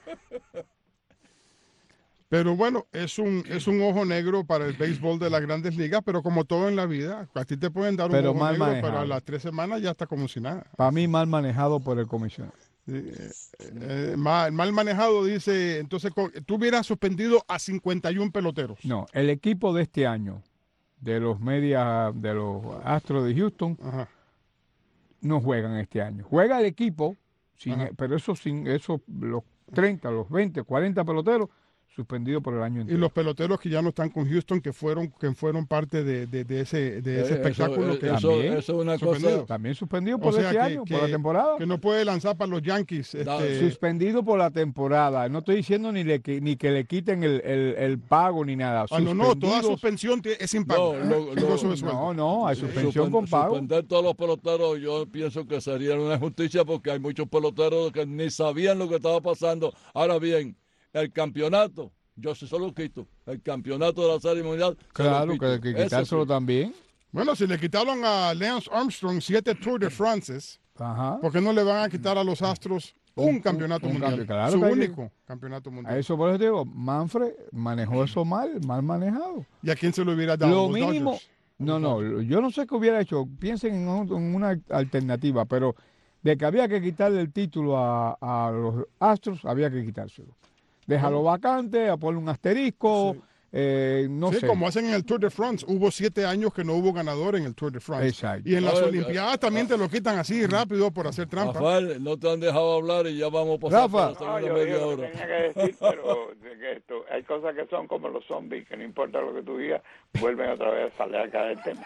Pero bueno, es un, es un ojo negro para el béisbol de las grandes ligas, pero como todo en la vida, a ti te pueden dar un Pero ojo mal negro, manejado. pero a las tres semanas ya está como si nada. Para mí, mal manejado por el comisionado. Eh, eh, mal, mal manejado, dice, entonces co- tú hubieras suspendido a cincuenta y uno peloteros. No, el equipo de este año, de los medias, de los Astros de Houston, Ajá. no juegan este año. Juega el equipo, sin, Ajá. pero eso sin eso, los treinta, los veinte, cuarenta peloteros suspendidos por el año Y entero. los peloteros que ya no están con Houston, que fueron, que fueron parte de, de- de ese, de ese Eh, espectáculo eso, que, eso, también eso es una suspendido. cosa. También suspendido o por sea, este que- año, que- por la temporada. que no puede lanzar para los Yankees. Da- este, Suspendido por la temporada. No estoy diciendo ni, le, que- ni que le quiten el, el- el pago ni nada. ah, no, no, toda Suspendidos- suspensión tie- es sin pago. No, lo- Sin lo- gozo de sueldo. No, no, hay suspensión Suspend- con pago. Suspender todos los peloteros, yo pienso que sería una injusticia porque hay muchos peloteros que ni sabían lo que estaba pasando. Ahora bien, el campeonato, yo sí se lo quito. El campeonato de la Serie Mundial. se lo Claro, quito. que hay que Eso quitárselo sí. también. Bueno, si le quitaron a Lance Armstrong siete Tour de France, Ajá. ¿por qué no le van a quitar a los Astros un, Un- campeonato un mundial? cambio, claro Su que hay que- único campeonato A mundial. eso por eso te digo, Manfred manejó eso mal, mal manejado. ¿Y a quién se lo hubiera dado? Lo ¿Los mínimo, Dodgers? no, no, lo- yo no sé qué hubiera hecho, piensen en, un- en una alternativa, pero de que había que quitarle el título a, a los Astros, había que quitárselo. Déjalo vacante, a ponerle un asterisco, Sí. eh, no sí, sé. como hacen en el Tour de France. Hubo siete años que no hubo ganador en el Tour de France. Exacto. Y en las Oye, Olimpiadas también te lo quitan así rápido por hacer trampa. Rafael, no te han dejado hablar y ya vamos a pasar Rafa. por No, la yo segunda dije media lo que hora. tenía que decir, pero de que esto, hay cosas que son como los zombies, que no importa lo que tú digas, vuelven otra vez a salir acá del tema.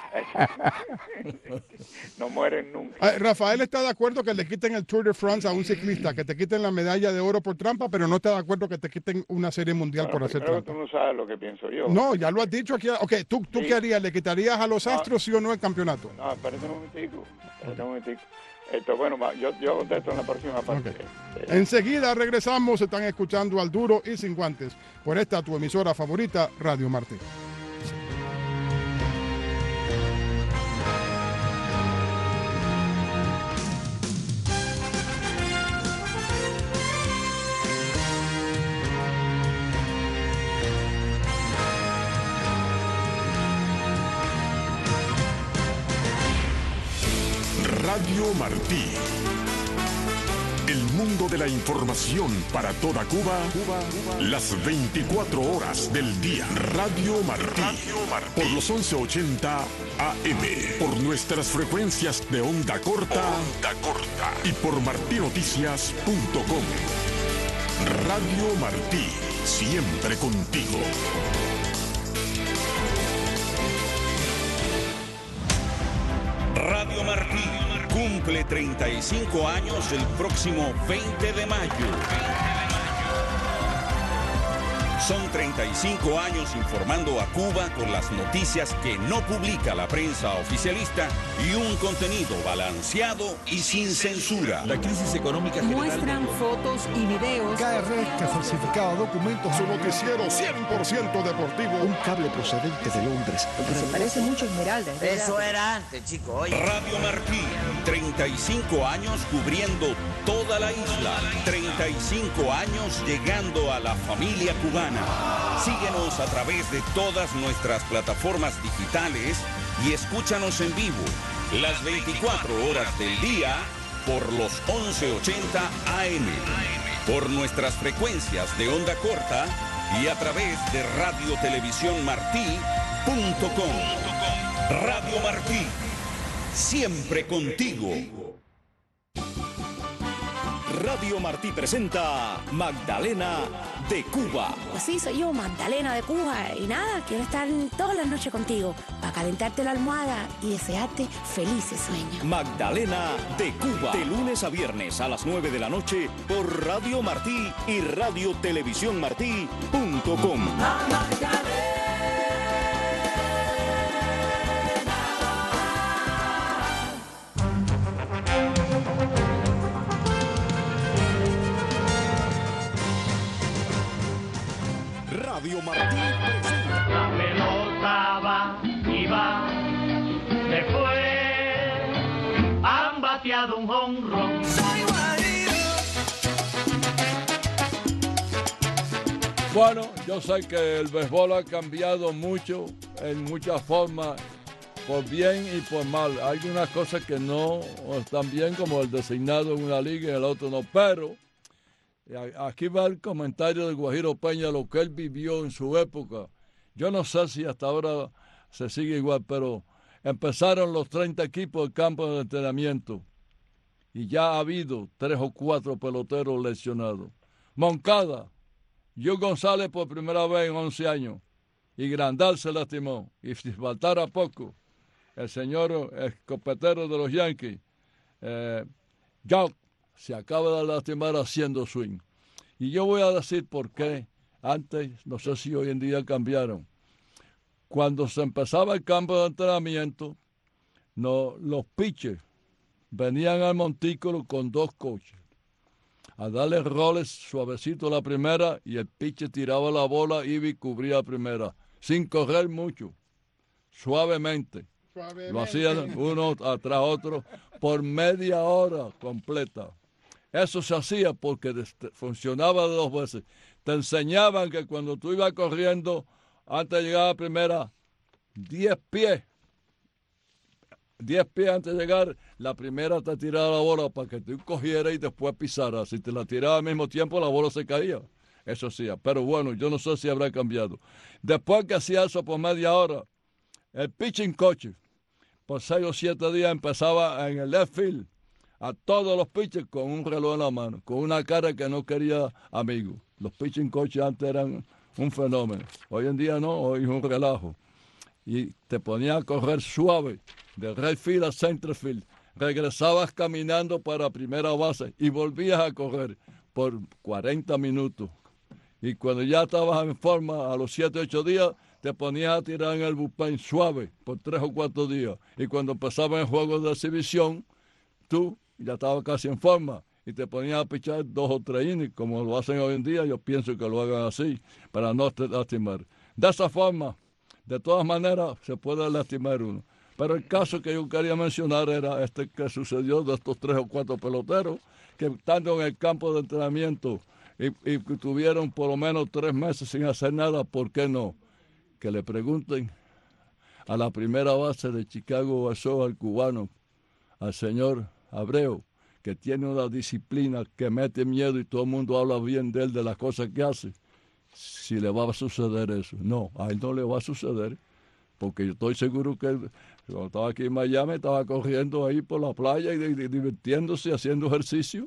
No mueren nunca. Ah, Rafael está de acuerdo que le quiten el Tour de France a un ciclista, que te quiten la medalla de oro por trampa, pero no está de acuerdo que te quiten una serie mundial Bueno, por hacer primero que trampa. tú no sabes lo que pienso yo. No, ya lo has dicho aquí. Ok, ¿tú, tú Sí. qué harías? ¿Le quitarías a los Astros sí o no el campeonato? No, espérate un momentico. Espérate un momentico. Esto, bueno, va, yo, yo contesto en la próxima parte. Ok. Este, Enseguida regresamos, están escuchando al Duro y Sin Guantes por esta tu emisora favorita, Radio Martín. Radio Martí. El mundo de la información para toda Cuba, Cuba, Cuba, las veinticuatro horas del día. Radio Martí. Por los once ochenta A M. Por nuestras frecuencias de onda corta, onda corta. Y por martinoticias punto com. Radio Martí, siempre contigo. Radio Martí cumple treinta y cinco años el próximo veinte de mayo. Son treinta y cinco años informando a Cuba con las noticias que no publica la prensa oficialista y un contenido balanceado y sin censura. La crisis económica general... Muestran fotos y videos. K R que falsificaba documentos. Su noticiero cien por ciento deportivo. Un cable procedente de Londres. Se parece mucho a Esmeralda. Eso era antes, chico. Oye. Radio Martí, treinta y cinco años cubriendo toda la isla. treinta y cinco años llegando a la familia cubana. Síguenos a través de todas nuestras plataformas digitales y escúchanos en vivo las veinticuatro horas del día por los once ochenta A M, por nuestras frecuencias de onda corta y a través de radio televisión martí punto com. Radio Martí, siempre contigo. Radio Martí presenta Magdalena de Cuba. Pues sí, soy yo, Magdalena de Cuba. Y nada, quiero estar todas las noches contigo para calentarte la almohada y desearte felices sueños. Magdalena de Cuba. De lunes a viernes a las nueve de la noche por Radio Martí y radio televisión martí punto com. Radio Martí presenta. La pelota va y va, se fue, han bateado un jonrón. Bueno, yo sé que el béisbol ha cambiado mucho, en muchas formas, por bien y por mal. Hay algunas cosas que no están bien, como el designado en una liga y el otro no, pero... Aquí va el comentario de Guajiro Peña, lo que él vivió en su época. Yo no sé si hasta ahora se sigue igual, pero empezaron los treinta equipos del campo de entrenamiento y ya ha habido tres o cuatro peloteros lesionados. Moncada, Joe González por primera vez en once años y Grandal se lastimó. Y si faltara poco, el señor escopetero de los Yankees, eh, Jock, se acaba de lastimar haciendo swing. Y yo voy a decir por qué. Antes, no sé si hoy en día cambiaron. Cuando se empezaba el campo de entrenamiento, no, los pitchers venían al montículo con dos coaches a darle roles suavecito a la primera y el pitcher tiraba la bola, iba y cubría la primera, sin correr mucho, suavemente. suavemente. Lo hacían uno atrás otro por media hora completa. Eso se hacía porque funcionaba de dos veces. Te enseñaban que cuando tú ibas corriendo, antes de llegar a la primera, diez pies, diez pies antes de llegar, la primera te tiraba la bola para que tú cogieras y después pisaras. Si te la tiraba al mismo tiempo, la bola se caía. Eso hacía. Pero bueno, yo no sé si habrá cambiado. Después que hacía eso por media hora, el pitching coach, por seis o siete días, empezaba en el left field a todos los pitchers con un reloj en la mano, con una cara que no quería amigos. Los pitching coaches antes eran un fenómeno. Hoy en día no, hoy es un relajo. Y te ponía a correr suave, de right field a center field. Regresabas caminando para primera base y volvías a correr por cuarenta minutos. Y cuando ya estabas en forma, a los siete, ocho días, te ponías a tirar en el bullpen suave por tres o cuatro días. Y cuando empezaban el juego de exhibición, tú ya estabas casi en forma y te ponías a pichar dos o tres innings, como lo hacen hoy en día. Yo pienso que lo hagan así, para no lastimar. De esa forma, de todas maneras, se puede lastimar uno. Pero el caso que yo quería mencionar era este que sucedió de estos tres o cuatro peloteros, que estando en el campo de entrenamiento y, y que tuvieron por lo menos tres meses sin hacer nada, ¿por qué no? Que le pregunten a la primera base de Chicago White Sox, al cubano, al señor Abreu, que tiene una disciplina que mete miedo y todo el mundo habla bien de él, de las cosas que hace, si le va a suceder eso. No, a él no le va a suceder, porque yo estoy seguro que él, cuando estaba aquí en Miami, estaba corriendo ahí por la playa y, y, y divirtiéndose, haciendo ejercicio,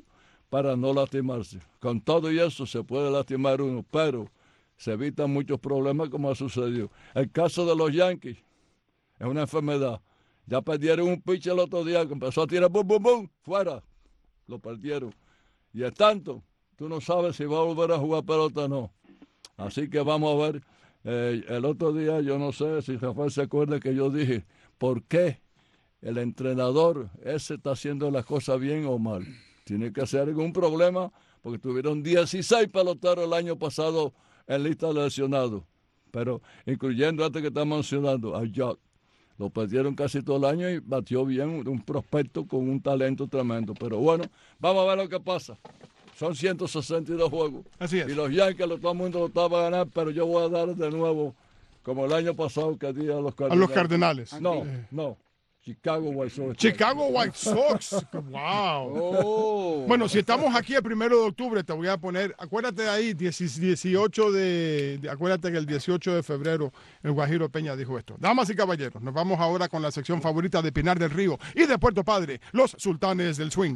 para no lastimarse. Con todo y eso se puede lastimar uno, pero se evitan muchos problemas como ha sucedido. El caso de los Yankees es una enfermedad. Ya perdieron un pitch el otro día que empezó a tirar bum, bum, bum, fuera. Lo perdieron. Y es tanto, tú no sabes si va a volver a jugar pelota o no. Así que vamos a ver. Eh, el otro día, yo no sé si Rafael se acuerda que yo dije, ¿por qué el entrenador ese está haciendo las cosas bien o mal? Tiene que ser algún problema, porque tuvieron dieciséis peloteros el año pasado en lista de lesionados, pero incluyendo este que está mencionando, a Judd. Lo perdieron casi todo el año y batió bien, un prospecto con un talento tremendo. Pero bueno, vamos a ver lo que pasa. Son ciento sesenta y dos juegos. Así es. Y los Yankees, todo el mundo lo estaba a ganar, pero yo voy a dar de nuevo, como el año pasado que di a los Cardenales. A los Cardenales. No, no. Chicago White Sox. Chicago White Sox. Wow. Oh. Bueno, si estamos aquí el primero de octubre, te voy a poner, acuérdate ahí, dieciocho de, de, acuérdate que el dieciocho de febrero el Guajiro Peña dijo esto. Damas y caballeros, nos vamos ahora con la sección favorita de Pinar del Río y de Puerto Padre, los Sultanes del Swing.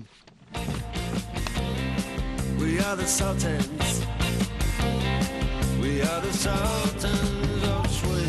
We are the Sultans. We are the Sultans of Swing.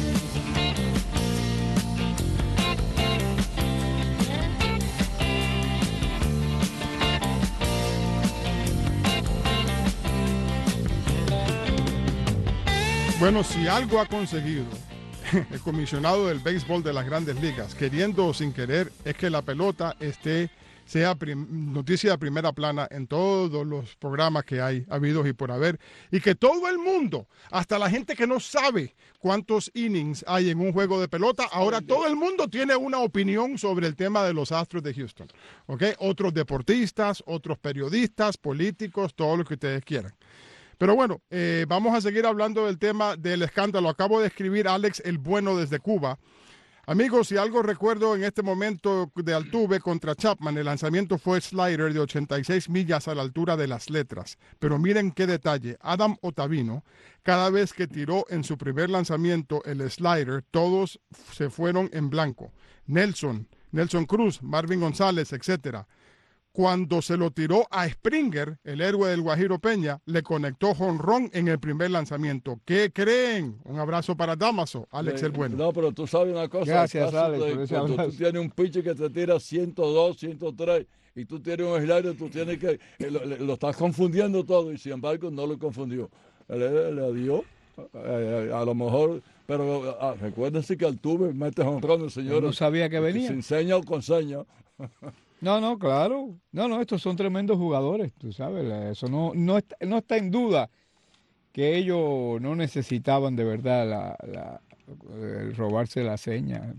Bueno, si algo ha conseguido el comisionado del béisbol de las Grandes Ligas, queriendo o sin querer, es que la pelota esté, sea prim- noticia de primera plana en todos los programas que hay, habidos y por haber, y que todo el mundo, hasta la gente que no sabe cuántos innings hay en un juego de pelota, ahora todo el mundo tiene una opinión sobre el tema de los Astros de Houston. ¿Ok? Otros deportistas, otros periodistas, políticos, todo lo que ustedes quieran. Pero bueno, eh, vamos a seguir hablando del tema del escándalo. Acabo de escribir Alex el Bueno desde Cuba. Amigos, si algo recuerdo en este momento de Altuve contra Chapman, el lanzamiento fue slider de ochenta y seis millas a la altura de las letras. Pero miren qué detalle, Adam Ottavino, cada vez que tiró en su primer lanzamiento el slider, todos se fueron en blanco. Nelson, Nelson Cruz, Marvin González, etcétera. Cuando se lo tiró a Springer, el héroe del Guajiro Peña, le conectó jonrón en el primer lanzamiento. ¿Qué creen? Un abrazo para Damaso, Alex el Bueno. No, pero tú sabes una cosa. Gracias, Alex, de, por ese cuando abrazo. tú tienes un pitcher que te tira ciento dos, ciento tres y tú tienes un slider, tú tienes que... eh, Lo, lo estás confundiendo todo y sin embargo no lo confundió. Le, le dio, eh, a lo mejor... Pero ah, recuérdense que Altuve mete jonrones, señores. No sabía que venía. Sin seña o con seña. No, no, claro. No, no, estos son tremendos jugadores, tú sabes. Eso no, no, está, no está en duda que ellos no necesitaban de verdad la, la, el robarse la seña.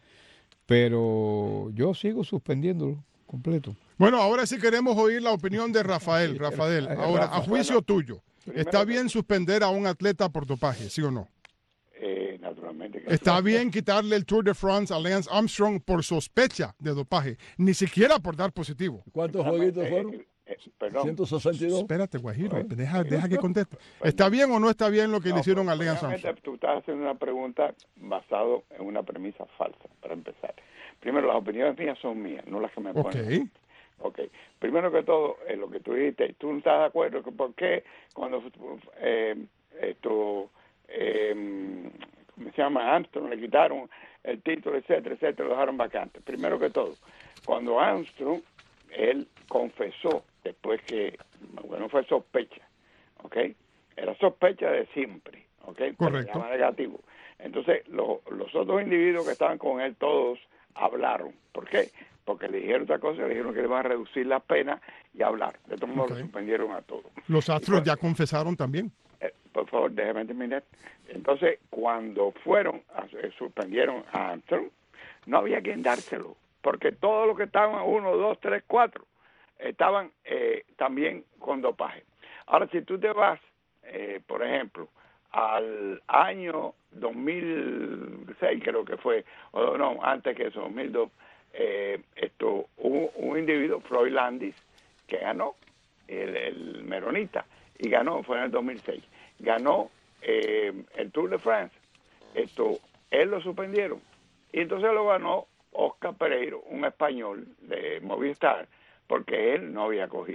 Pero yo sigo suspendiéndolo completo. Bueno, ahora sí queremos oír la opinión de Rafael. Rafael, ahora, a juicio tuyo, ¿está bien suspender a un atleta por dopaje, sí o no? Eh, naturalmente. Que Está bien quitarle el Tour de France a Lance Armstrong por sospecha de dopaje, ni siquiera por dar positivo. ¿Cuántos jueguitos fueron? Eh, eh, perdón. ciento sesenta y dos. Espérate, Guajiro, deja, deja que conteste. ¿Está bien o no está bien lo que No, le hicieron a pues, Lance realmente Armstrong? Tú estás haciendo una pregunta basado en una premisa falsa, para empezar. Primero, las opiniones mías son mías, no las que me ponen. Ok. Ok. Primero que todo, eh, lo que tú dijiste, tú no estás de acuerdo que por qué cuando eh, esto... Eh, ¿cómo se llama? Armstrong, le quitaron el título, etcétera, etcétera, lo dejaron vacante. Primero que todo, cuando Armstrong, él confesó, después que, bueno, fue sospecha, ¿ok? Era sospecha de siempre, ¿ok? Correcto. Se llama negativo. Entonces, lo, los otros individuos que estaban con él, todos hablaron. ¿Por qué? Porque le dijeron otra cosa, le dijeron que le iban a reducir la pena y hablar. De todos modos, Okay. lo suspendieron a todos. Los Astros ya confesaron también. Eh, por favor, déjeme terminar. Entonces, cuando fueron, a, eh, suspendieron a Armstrong, no había quien dárselo, porque todos los que estaban, uno, dos, tres, cuatro, estaban eh, también con dopaje. Ahora, si tú te vas, eh, por ejemplo, al año dos mil seis, creo que fue, o no, antes que eso, dos mil dos, eh, esto, hubo un individuo, Floyd Landis, que ganó, el, el meronita, y ganó, fue en el dos mil seis, ganó eh, el Tour de France. Esto, él lo suspendieron, y entonces lo ganó Oscar Pereiro, un español de Movistar, porque él no había cogido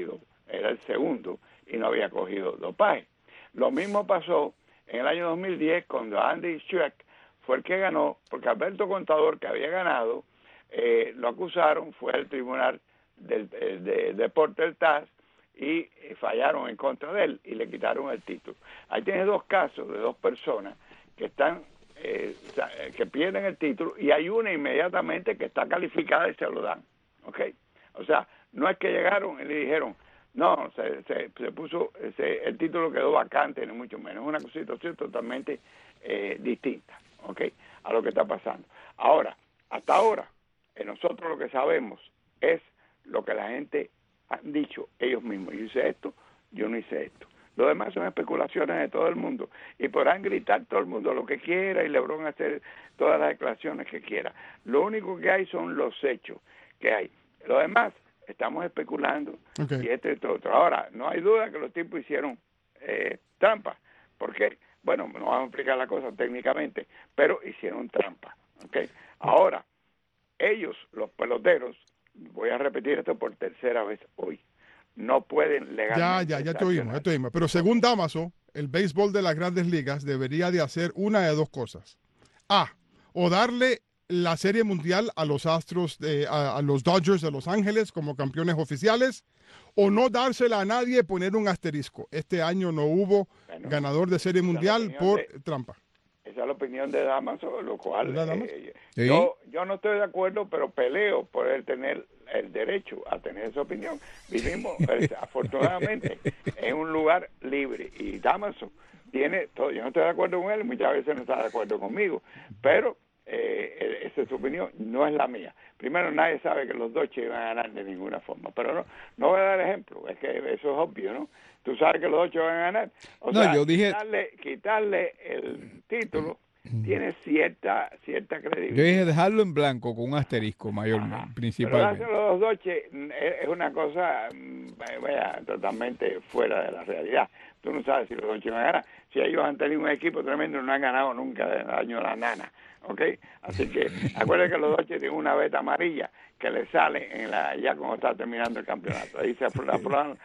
era el segundo y no había cogido dopaje. Lo mismo pasó en el año dos mil diez cuando Andy Schleck fue el que ganó, porque Alberto Contador, que había ganado, eh, lo acusaron, fue al tribunal del de, de, deporte del T A S y eh, fallaron en contra de él y le quitaron el título. Ahí tienes dos casos de dos personas que están eh, que pierden el título y hay una inmediatamente que está calificada y se lo dan, ¿ok? O sea, no es que llegaron y le dijeron, no, se, se, se puso, se, el título quedó vacante, ni mucho menos. Es una situación totalmente eh, distinta, ¿ok? A lo que está pasando. Ahora, hasta ahora, eh, nosotros lo que sabemos es lo que la gente ha dicho ellos mismos. Yo hice esto, yo no hice esto. Lo demás son especulaciones de todo el mundo. Y podrán gritar todo el mundo lo que quiera y LeBron hacer todas las declaraciones que quiera. Lo único que hay son los hechos que hay. Lo demás, estamos especulando. Okay. Y este y otro. Ahora, no hay duda que los tipos hicieron eh, trampa. Porque, bueno, no vamos a explicar la cosa técnicamente, pero hicieron trampa. ¿Okay? Ahora, ellos, los peloteros, voy a repetir esto por tercera vez hoy, no pueden legalmente. Ya, ya, ya te oímos, ya te oímos. Pero según Damaso, el béisbol de las Grandes Ligas debería de hacer una de dos cosas. A, o darle la Serie Mundial a los Astros, de, a, a los Dodgers de Los Ángeles como campeones oficiales, o no dársela a nadie, poner un asterisco. Este año no hubo bueno, ganador de Serie Mundial por de, trampa. Esa es la opinión de Damaso, lo cual eh, ¿Sí? yo, yo no estoy de acuerdo, pero peleo por él tener el derecho a tener esa opinión. Vivimos, afortunadamente, en un lugar libre y Damaso tiene todo. Yo no estoy de acuerdo con él, muchas veces no está de acuerdo conmigo, pero eh, esa es su opinión, no es la mía. Primero, nadie sabe que los Dodgers iban a ganar de ninguna forma, pero no, no voy a dar ejemplo, es que eso es obvio, ¿no? Tú sabes que los Dodgers van a ganar. O no, sea, yo dije... quitarle, quitarle el título tiene cierta cierta credibilidad. Yo dije dejarlo en blanco con un asterisco mayormente, Ajá, principalmente. Pero dárselo a los Dodgers es una cosa vaya, totalmente fuera de la realidad. Tú no sabes si los Dodgers van a ganar. Si ellos han tenido un equipo tremendo, no han ganado nunca desde el año de la nana. ¿Ok? Así que acuérdense que los Dodgers tienen una veta amarilla que le sale en la ya cuando está terminando el campeonato. Ahí se afloran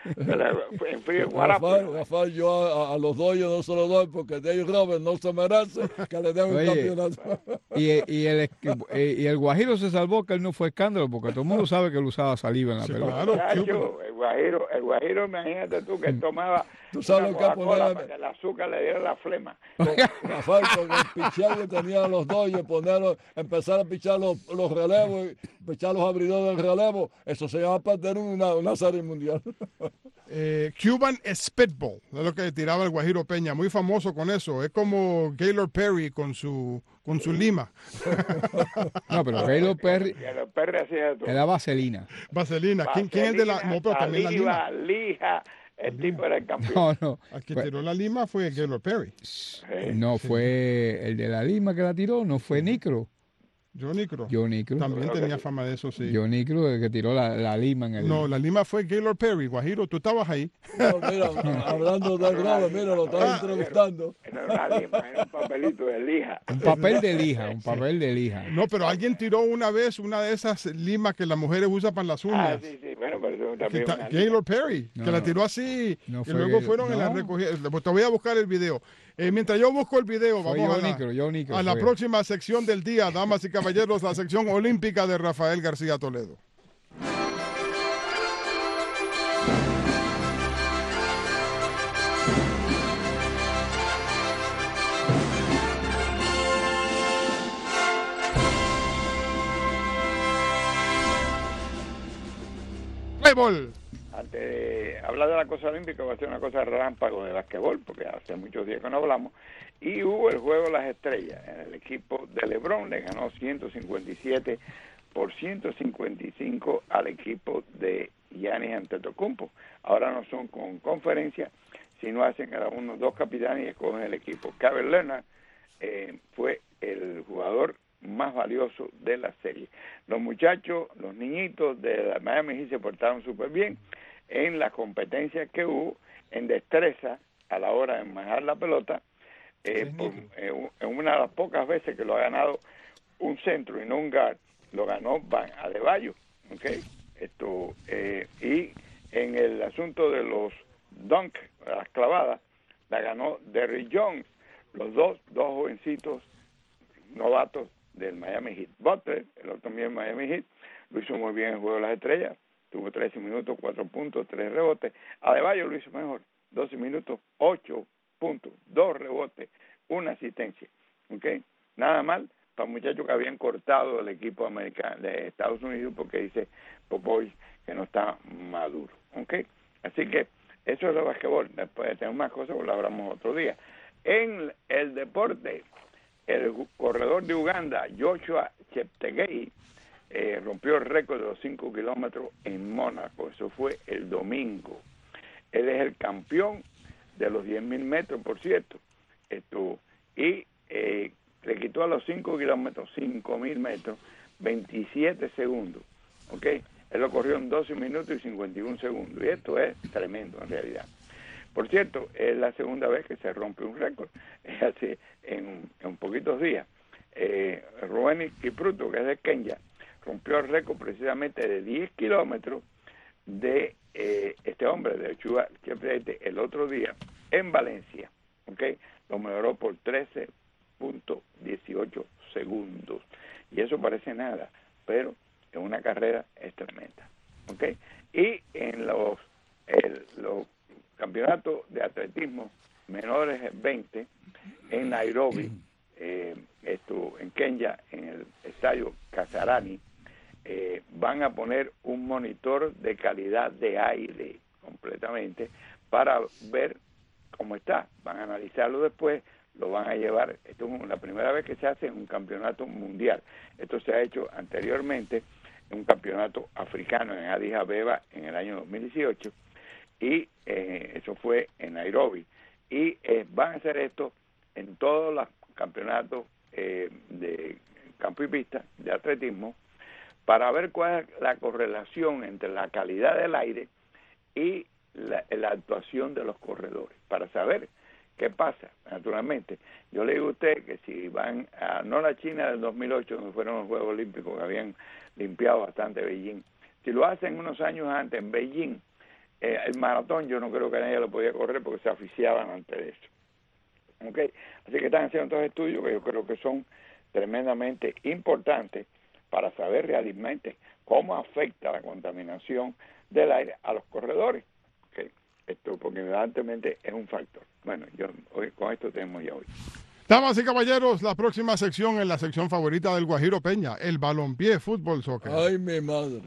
en frío en guarapo. Rafael, Rafael, yo a, a los Dodgers no se lo doy porque Dave Roberts no se merece que le den un campeonato. Y, y, el, y el Guajiro se salvó que él no fue escándalo porque todo el mundo sabe que él usaba saliva en la sí, pelota. Claro, Chacho, el Guajiro, el Guajiro, imagínate tú que él tomaba ¿Tú sabes una que Coca-Cola para que el azúcar le diera la flema. Rafael, con el pichar que tenían los Dodgers, ponerlo, empezar a pichar los, los relevos y pichar los abridores del relevo, eso se llama perder una, una serie mundial. Eh, Cuban Spitball, es lo que tiraba el Guajiro Peña, muy famoso con eso. Es como Gaylord Perry con su con su lima. No, pero Gaylord Perry, Gaylord Perry hacía todo. Era vaselina. Vaselina. ¿Quién, ¿Quién es de la? No, pero también la lima. Lija. El tipo era el campeón. No, no. El que tiró la lima fue Gaylord Perry. No, fue el de la lima que la tiró, no fue Nicro. Joe Nicro. Joe Nicro. También no, tenía fama de eso, sí. Joe Nicro, el que tiró la, la lima en el... No, la lima fue Gaylord Perry. Guajiro, tú estabas ahí. No, mira, hablando de grave, mira, lo estaba ah, entrevistando. Era una lima, era un papelito de lija. Un papel de lija, un papel de lija. No, pero alguien tiró una vez una de esas limas que las mujeres usan para las uñas. Ah, sí, sí, bueno, pero eso también ta- Gaylord Perry, no, que la tiró así, no y luego fueron no. en la recogida. Te voy a buscar el video. Eh, mientras yo busco el video, fue vamos yo, a la, Nicro, yo, Nicro, a la próxima sección del día, damas y caballeros, la sección olímpica de Rafael García Toledo. Béisbol. Antes de hablar de la cosa olímpica, va a ser una cosa relámpago de basquetbol, porque hace muchos días que no hablamos. Y hubo el juego de las estrellas. El equipo de LeBron le ganó ciento cincuenta y siete por ciento cincuenta y cinco al equipo de Giannis Antetokounmpo. Ahora no son con conferencia, sino hacen cada uno dos capitanes y escogen el equipo. Kawhi Leonard eh, fue el jugador más valioso de la serie. Los muchachos, los niñitos de la Miami Heat se portaron súper bien en las competencias que hubo en destreza a la hora de manejar la pelota. Eh, por, eh, en una de las pocas veces que lo ha ganado un centro y no un guard, lo ganó Bam Adebayo, ¿okay? Esto, eh, y en el asunto de los dunk, las clavadas, la ganó Derrick Jones, los dos, dos jovencitos novatos del Miami Heat. Butler, el otro también Miami Heat, lo hizo muy bien en el Juego de las Estrellas, tuvo trece minutos, cuatro puntos, tres rebotes. Adebayo lo hizo mejor, doce minutos, ocho puntos, dos rebotes, una asistencia. ¿Okay? Nada mal para muchachos que habían cortado el equipo americano de Estados Unidos porque dice Popovich que no está maduro. ¿Okay? Así que eso es el basquetbol. Después tenemos más cosas, pues lo hablamos otro día. En el deporte, el corredor de Uganda, Joshua Cheptegei, eh, rompió el récord de los cinco kilómetros en Mónaco. Eso fue el domingo. Él es el campeón de los diez mil metros, por cierto. Esto, y eh, le quitó a los cinco kilómetros, cinco mil metros, veintisiete segundos. ¿Ok? Él lo corrió en doce minutos y cincuenta y un segundos. Y esto es tremendo en realidad. Por cierto, es la segunda vez que se rompe un récord. Es así, en, en poquitos días. Eh, Rubén Kipruto, que es de Kenia, rompió el récord precisamente de diez kilómetros de eh, este hombre, de Joshua Cheptegei, el otro día en Valencia. ¿Ok? Lo mejoró por trece punto dieciocho segundos. Y eso parece nada, pero en una carrera es tremenda. ¿Ok? Y en los, el, los campeonatos de atletismo menores veinte en Nairobi, eh, esto en Kenia, en el estadio Kasarani, eh, van a poner un monitor de calidad de aire completamente para ver cómo está. Van a analizarlo después, lo van a llevar. Esto es la primera vez que se hace en un campeonato mundial. Esto se ha hecho anteriormente en un campeonato africano en Addis Abeba en el año dos mil dieciocho, y eh, eso fue en Nairobi. Y eh, van a hacer esto en todos los campeonatos eh, de campo y pista, de atletismo, para ver cuál es la correlación entre la calidad del aire y la, la actuación de los corredores, para saber qué pasa. Naturalmente, yo le digo a usted que si van a, no la China del dos mil ocho, donde fueron los Juegos Olímpicos, que habían limpiado bastante Beijing, si lo hacen unos años antes en Beijing, eh, el maratón yo no creo que nadie lo podía correr porque se asfixiaban antes de eso. ¿Okay? Así que están haciendo estos estudios que yo creo que son tremendamente importantes para saber realmente cómo afecta la contaminación del aire a los corredores. ¿Okay? Esto, porque evidentemente es un factor. Bueno, yo hoy con esto tenemos ya hoy. Damas y caballeros, la próxima sección es la sección favorita del Guajiro Peña, el balompié, fútbol, soccer. Ay, mi madre.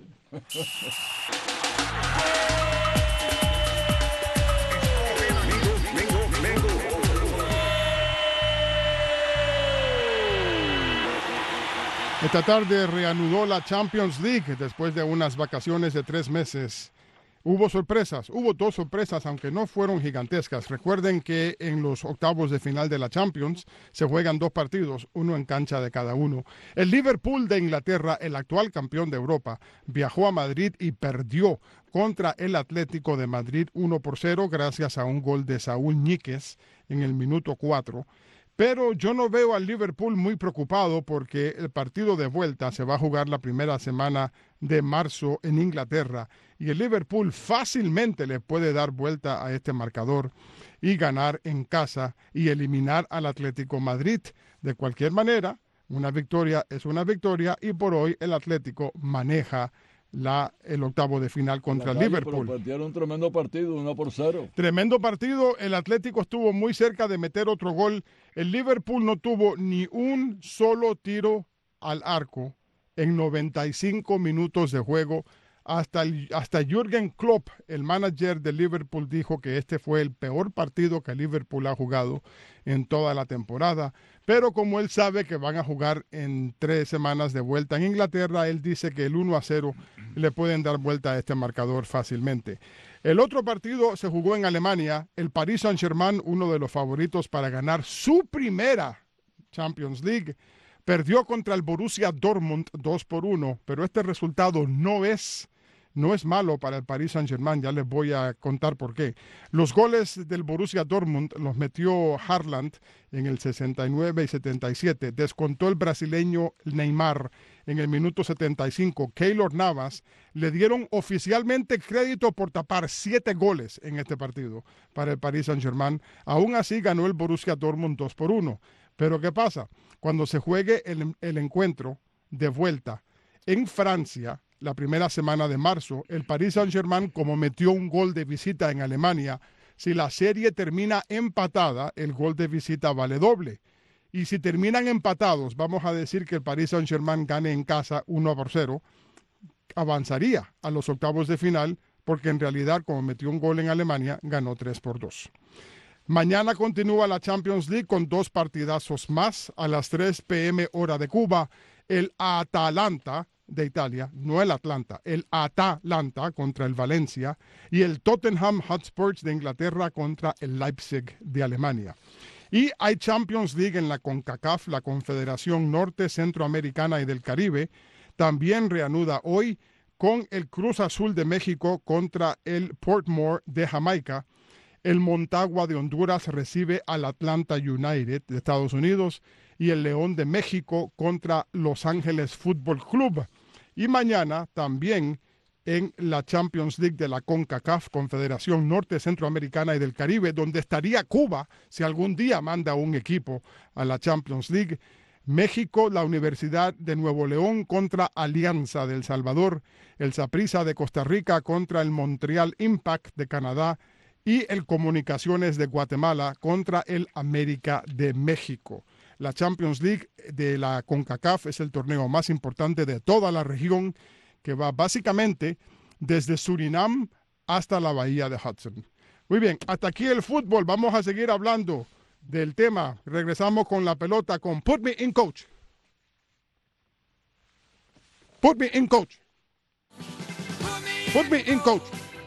Esta tarde reanudó la Champions League después de unas vacaciones de tres meses. Hubo sorpresas, hubo dos sorpresas, aunque no fueron gigantescas. Recuerden que en los octavos de final de la Champions se juegan dos partidos, uno en cancha de cada uno. El Liverpool de Inglaterra, el actual campeón de Europa, viajó a Madrid y perdió contra el Atlético de Madrid uno por cero gracias a un gol de Saúl Ñíquez en el minuto cuatro. Pero yo no veo al Liverpool muy preocupado porque el partido de vuelta se va a jugar la primera semana de marzo en Inglaterra y el Liverpool fácilmente le puede dar vuelta a este marcador y ganar en casa y eliminar al Atlético Madrid. De cualquier manera, una victoria es una victoria y por hoy el Atlético maneja La, el octavo de final contra el Liverpool. Pero un tremendo partido, uno por cero. Tremendo partido. El Atlético estuvo muy cerca de meter otro gol. El Liverpool no tuvo ni un solo tiro al arco en noventa y cinco minutos de juego. Hasta, el, hasta Jürgen Klopp, el manager de Liverpool, dijo que este fue el peor partido que Liverpool ha jugado en toda la temporada. Pero como él sabe que van a jugar en tres semanas de vuelta en Inglaterra, él dice que el uno a cero le pueden dar vuelta a este marcador fácilmente. El otro partido se jugó en Alemania. El Paris Saint-Germain, uno de los favoritos para ganar su primera Champions League, perdió contra el Borussia Dortmund dos por uno, pero este resultado no es no es malo para el Paris Saint-Germain, ya les voy a contar por qué. Los goles del Borussia Dortmund los metió Haaland en el sesenta y nueve y setenta y siete, descontó el brasileño Neymar en el minuto setenta y cinco. Keylor Navas le dieron oficialmente crédito por tapar siete goles en este partido para el Paris Saint-Germain. Aún así ganó el Borussia Dortmund dos por uno. Pero ¿qué pasa? Cuando se juegue el, el encuentro de vuelta en Francia, la primera semana de marzo, el Paris Saint-Germain, como metió un gol de visita en Alemania, si la serie termina empatada, el gol de visita vale doble. Y si terminan empatados, vamos a decir que el Paris Saint-Germain gane en casa uno por cero, avanzaría a los octavos de final, porque en realidad, como metió un gol en Alemania, ganó tres por dos. Mañana continúa la Champions League con dos partidazos más. A las tres p m hora de Cuba, el Atalanta de Italia, no el Atlanta, el Atalanta contra el Valencia y el Tottenham Hotspur de Inglaterra contra el Leipzig de Alemania. Y hay Champions League en la CONCACAF, la Confederación Norte, Centroamericana y del Caribe. También reanuda hoy con el Cruz Azul de México contra el Portmore de Jamaica. El Montagua de Honduras recibe al Atlanta United de Estados Unidos y el León de México contra Los Ángeles Fútbol Club. Y mañana también en la Champions League de la CONCACAF, Confederación Norte, Centroamericana y del Caribe, donde estaría Cuba si algún día manda un equipo a la Champions League. México, la Universidad de Nuevo León contra Alianza de El Salvador, el Saprissa de Costa Rica contra el Montreal Impact de Canadá y el Comunicaciones de Guatemala contra el América de México. La Champions League de la CONCACAF es el torneo más importante de toda la región, que va básicamente desde Surinam hasta la bahía de Hudson. Muy bien, hasta aquí el fútbol. Vamos a seguir hablando del tema. Regresamos con la pelota con Put Me In Coach. Put Me In Coach. Put Me In Coach.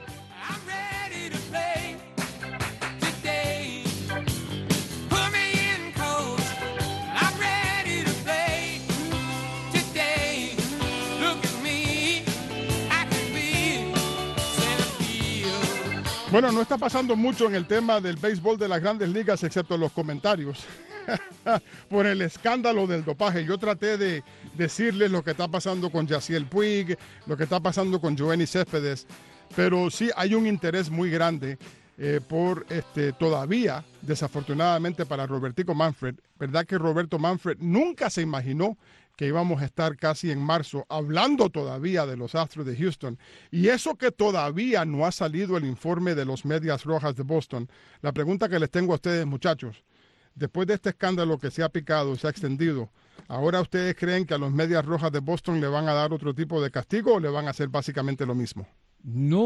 Bueno, no está pasando mucho en el tema del béisbol de las Grandes Ligas, excepto los comentarios por el escándalo del dopaje. Yo traté de decirles lo que está pasando con Yasiel Puig, lo que está pasando con Yoenis Céspedes, pero sí hay un interés muy grande eh, por este todavía, desafortunadamente para Robertico Manfred. ¿Verdad que Roberto Manfred nunca se imaginó que íbamos a estar casi en marzo hablando todavía de los Astros de Houston? Y eso que todavía no ha salido el informe de los Medias Rojas de Boston. La pregunta que les tengo a ustedes, muchachos, después de este escándalo que se ha picado, se ha extendido, ¿ahora ustedes creen que a los Medias Rojas de Boston le van a dar otro tipo de castigo o le van a hacer básicamente lo mismo? No,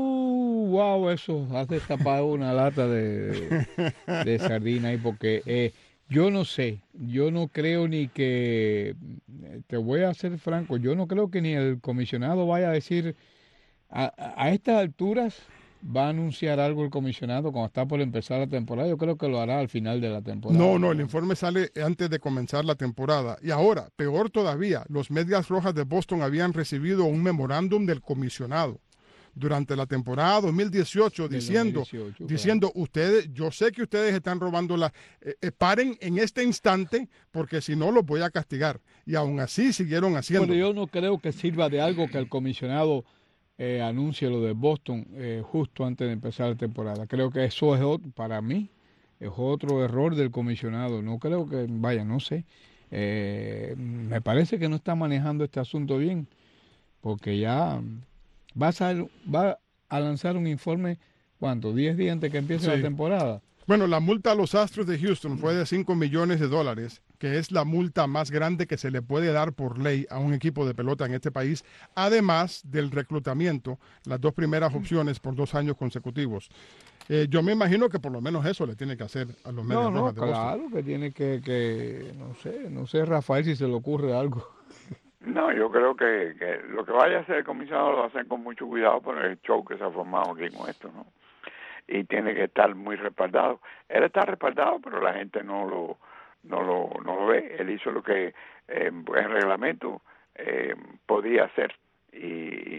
wow, eso has destapado una lata de, de sardina ahí porque... Eh, Yo no sé, yo no creo ni que, te voy a ser franco, yo no creo que ni el comisionado vaya a decir, a, a estas alturas va a anunciar algo el comisionado cuando está por empezar la temporada. Yo creo que lo hará al final de la temporada. No, no, el informe sale antes de comenzar la temporada. Y ahora, peor todavía, los Medias Rojas de Boston habían recibido un memorándum del comisionado durante la temporada dos mil dieciocho diciendo, dos mil dieciocho, diciendo claro. Ustedes, yo sé que ustedes están robando la, eh, eh, paren en este instante porque si no los voy a castigar. Y aún así siguieron haciendo. Pero yo no creo que sirva de algo que el comisionado eh, anuncie lo de Boston eh, justo antes de empezar la temporada. Creo que eso es otro, para mí, es otro error del comisionado. No creo que, vaya, no sé. Eh, me parece que no está manejando este asunto bien porque ya... Va a, va a lanzar un informe, ¿cuánto? ¿diez días antes que empiece sí. la temporada? Bueno, la multa a los Astros de Houston fue de cinco millones de dólares, que es la multa más grande que se le puede dar por ley a un equipo de pelota en este país, además del reclutamiento, las dos primeras opciones por dos años consecutivos. Eh, yo me imagino que por lo menos eso le tiene que hacer a los Medias no, Rojas no, de Boston. Claro que tiene que, que, no sé, no sé, Rafael, si se le ocurre algo. No, yo creo que, que lo que vaya a hacer el comisionado lo va a hacer con mucho cuidado por el show que se ha formado aquí con esto, ¿no? Y tiene que estar muy respaldado. Él está respaldado, pero la gente no lo no lo, no lo ve. Él hizo lo que eh, en reglamento eh, podía hacer. Y, y yo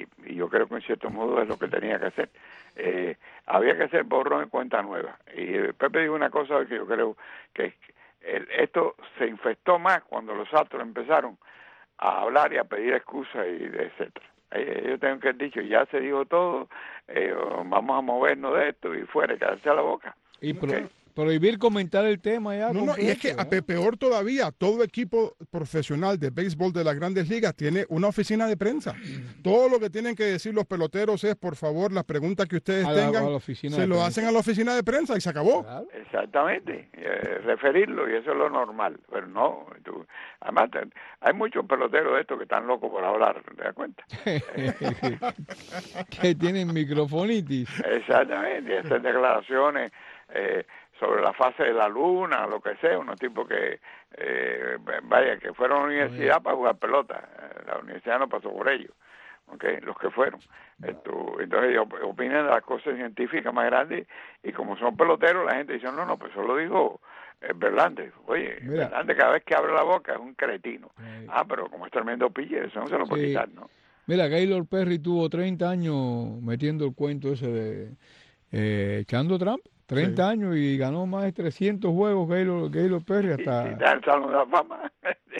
yo creo que en cierto modo es lo que tenía que hacer. Eh, había que hacer borrón y cuenta nueva. Y eh, Pepe dijo una cosa que yo creo que el, esto se infectó más cuando los Astros empezaron a hablar y a pedir excusas y etcétera. Yo tengo que haber dicho, ya se dijo todo, eh, vamos a movernos de esto y fuera, quedarse a la boca. Y pro, okay. prohibir comentar el tema ya. No, no, y es que ¿no? peor todavía, todo equipo profesional de béisbol de las Grandes Ligas tiene una oficina de prensa. Todo lo que tienen que decir los peloteros es, por favor, las preguntas que ustedes a la, tengan, a la se lo prensa. hacen a la oficina de prensa y se acabó. Claro. Exactamente, eh, referirlo, y eso es lo normal, pero no. Tú, además, te, hay muchos peloteros de estos que están locos por hablar, ¿te das cuenta? Que tienen microfonitis. Exactamente, hacer declaraciones eh, sobre la fase de la luna, lo que sea, unos tipos que, eh, vaya, que fueron a la universidad para jugar pelota, la universidad no pasó por ellos, okay, los que fueron. Esto, entonces ellos opinan de las cosas científicas más grandes, y como son peloteros, la gente dice, no, no, pues eso lo dijo eh, Verlander. Oye, Mira. Verlander cada vez que abre la boca es un cretino. Ay. Ah, pero como es tremendo pitcher, eso no se lo puede sí. quitar, ¿no? Mira, Gaylord Perry tuvo treinta años metiendo el cuento ese de eh, echando trampa. treinta sí. años y ganó más de trescientos juegos Gaylord, Gaylord Perry hasta... Y, y está el Salón de la Fama.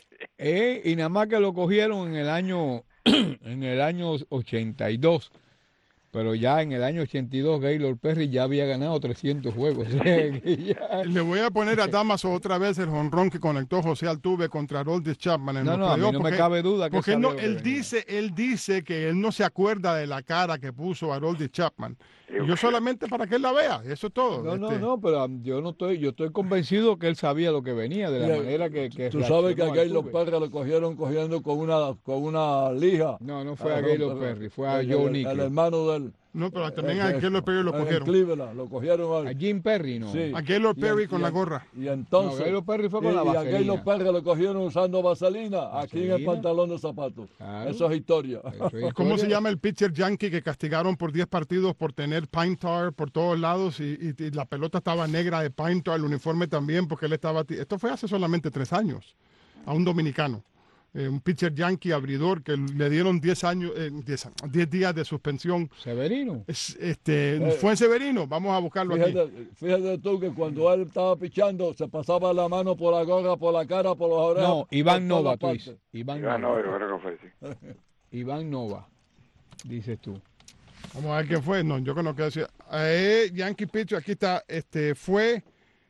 eh, y nada más que lo cogieron en el año en el año ochenta y dos. Pero ya en el año ochenta y dos Gaylord Perry ya había ganado trescientos juegos. ya... Le voy a poner a Damaso otra vez el jonrón que conectó José Altuve contra Aroldis Chapman en no, los no, a mí no porque, me cabe duda que porque él, no, él dice él dice que él no se acuerda de la cara que puso Aroldis Chapman. Y yo solamente para que él la vea, eso es todo. No, este... no, no, pero yo no estoy, yo estoy convencido que él sabía lo que venía, de la Mira, manera que, que tú sabes que a Gaylord Perry lo cogieron cogiendo con una con una lija. No, no fue a, a Gaylord Perry, fue a Joe Nickey. El hermano del... No, pero también a Gaylord Perry lo cogieron. En Cleveland, lo cogieron a, a Jim Perry, ¿no? Sí. A Gaylord Perry y, con y, la gorra. Y entonces... No, Gaylord Perry fue con y, la vaselina. Y a Gaylord Perry lo cogieron usando vaselina, vaselina aquí en el pantalón de zapatos. Claro. Eso es historia. Eso es historia. ¿Cómo se llama el pitcher yankee que castigaron por diez partidos por tener pine tar por todos lados y, y, y la pelota estaba negra de pine tar, el uniforme también, porque él estaba... Esto fue hace solamente tres años, a un dominicano. Eh, un pitcher yankee abridor que le dieron diez años, eh, diez, diez días de suspensión. Severino. Es, este, eh, fue Severino, vamos a buscarlo fíjate, aquí. Fíjate tú que cuando él estaba pichando se pasaba la mano por la gorra, por la cara, por los orejas. No, Iván Nova, tú dices. Iván, Iván Nova, yo creo que fue, sí. Iván Nova, dices tú. Vamos a ver quién fue. No, yo creo que decía. Eh, Yankee pitcher, aquí está, este, fue...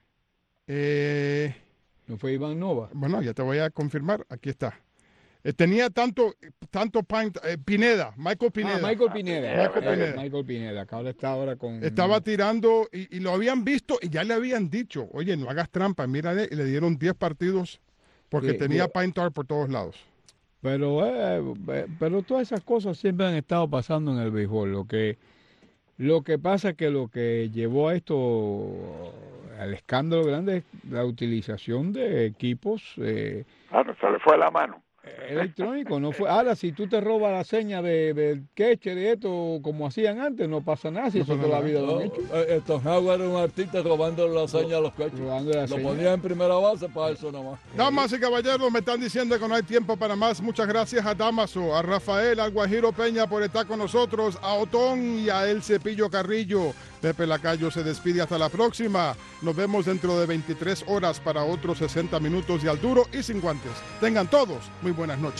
Eh, ¿No fue Iván Nova? Bueno, ya te voy a confirmar, aquí está. Eh, tenía tanto, tanto pine, eh, Pineda, Michael Pineda. Ah, Michael Pineda. Michael Michael Pineda. Michael Pineda, que ahora está ahora con... Estaba tirando y, y lo habían visto y ya le habían dicho, oye, no hagas trampa, mírale, y le dieron diez partidos porque sí, tenía pine tar por todos lados. Pero, eh, pero todas esas cosas siempre han estado pasando en el béisbol. Lo que, lo que pasa es que lo que llevó a esto, al escándalo grande, es la utilización de equipos... Eh, claro, se le fue la mano. Electrónico, no fue. Ahora, si tú te robas la seña de, del catcher de esto, como hacían antes, no pasa nada. Si no eso toda la vida no, lo han hecho. Estos Howard era un artista robando la seña a los catchers. Lo seña. Ponía en primera base para eso nomás. Damas y caballeros, me están diciendo que no hay tiempo para más. Muchas gracias a Damaso, a Rafael, al Guajiro Peña por estar con nosotros, a Otón y a El Cepillo Carrillo. Pepe Lacayo se despide hasta la próxima. Nos vemos dentro de veintitrés horas para otros sesenta minutos de Al Duro y Sin Guantes. Tengan todos muy buenas noches.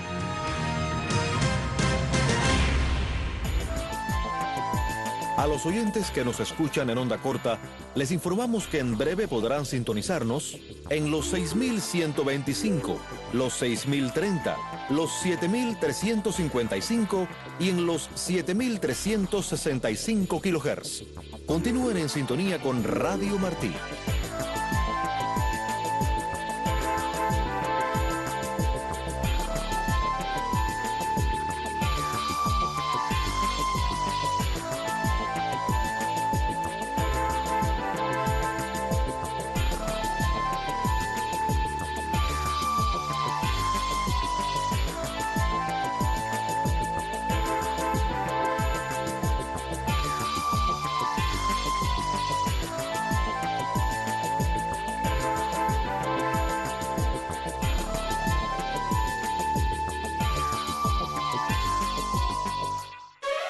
A los oyentes que nos escuchan en onda corta, les informamos que en breve podrán sintonizarnos en los seis mil ciento veinticinco, los seis mil treinta, los siete mil trescientos cincuenta y cinco y en los siete mil trescientos sesenta y cinco kilohertz. Continúen en sintonía con Radio Martí.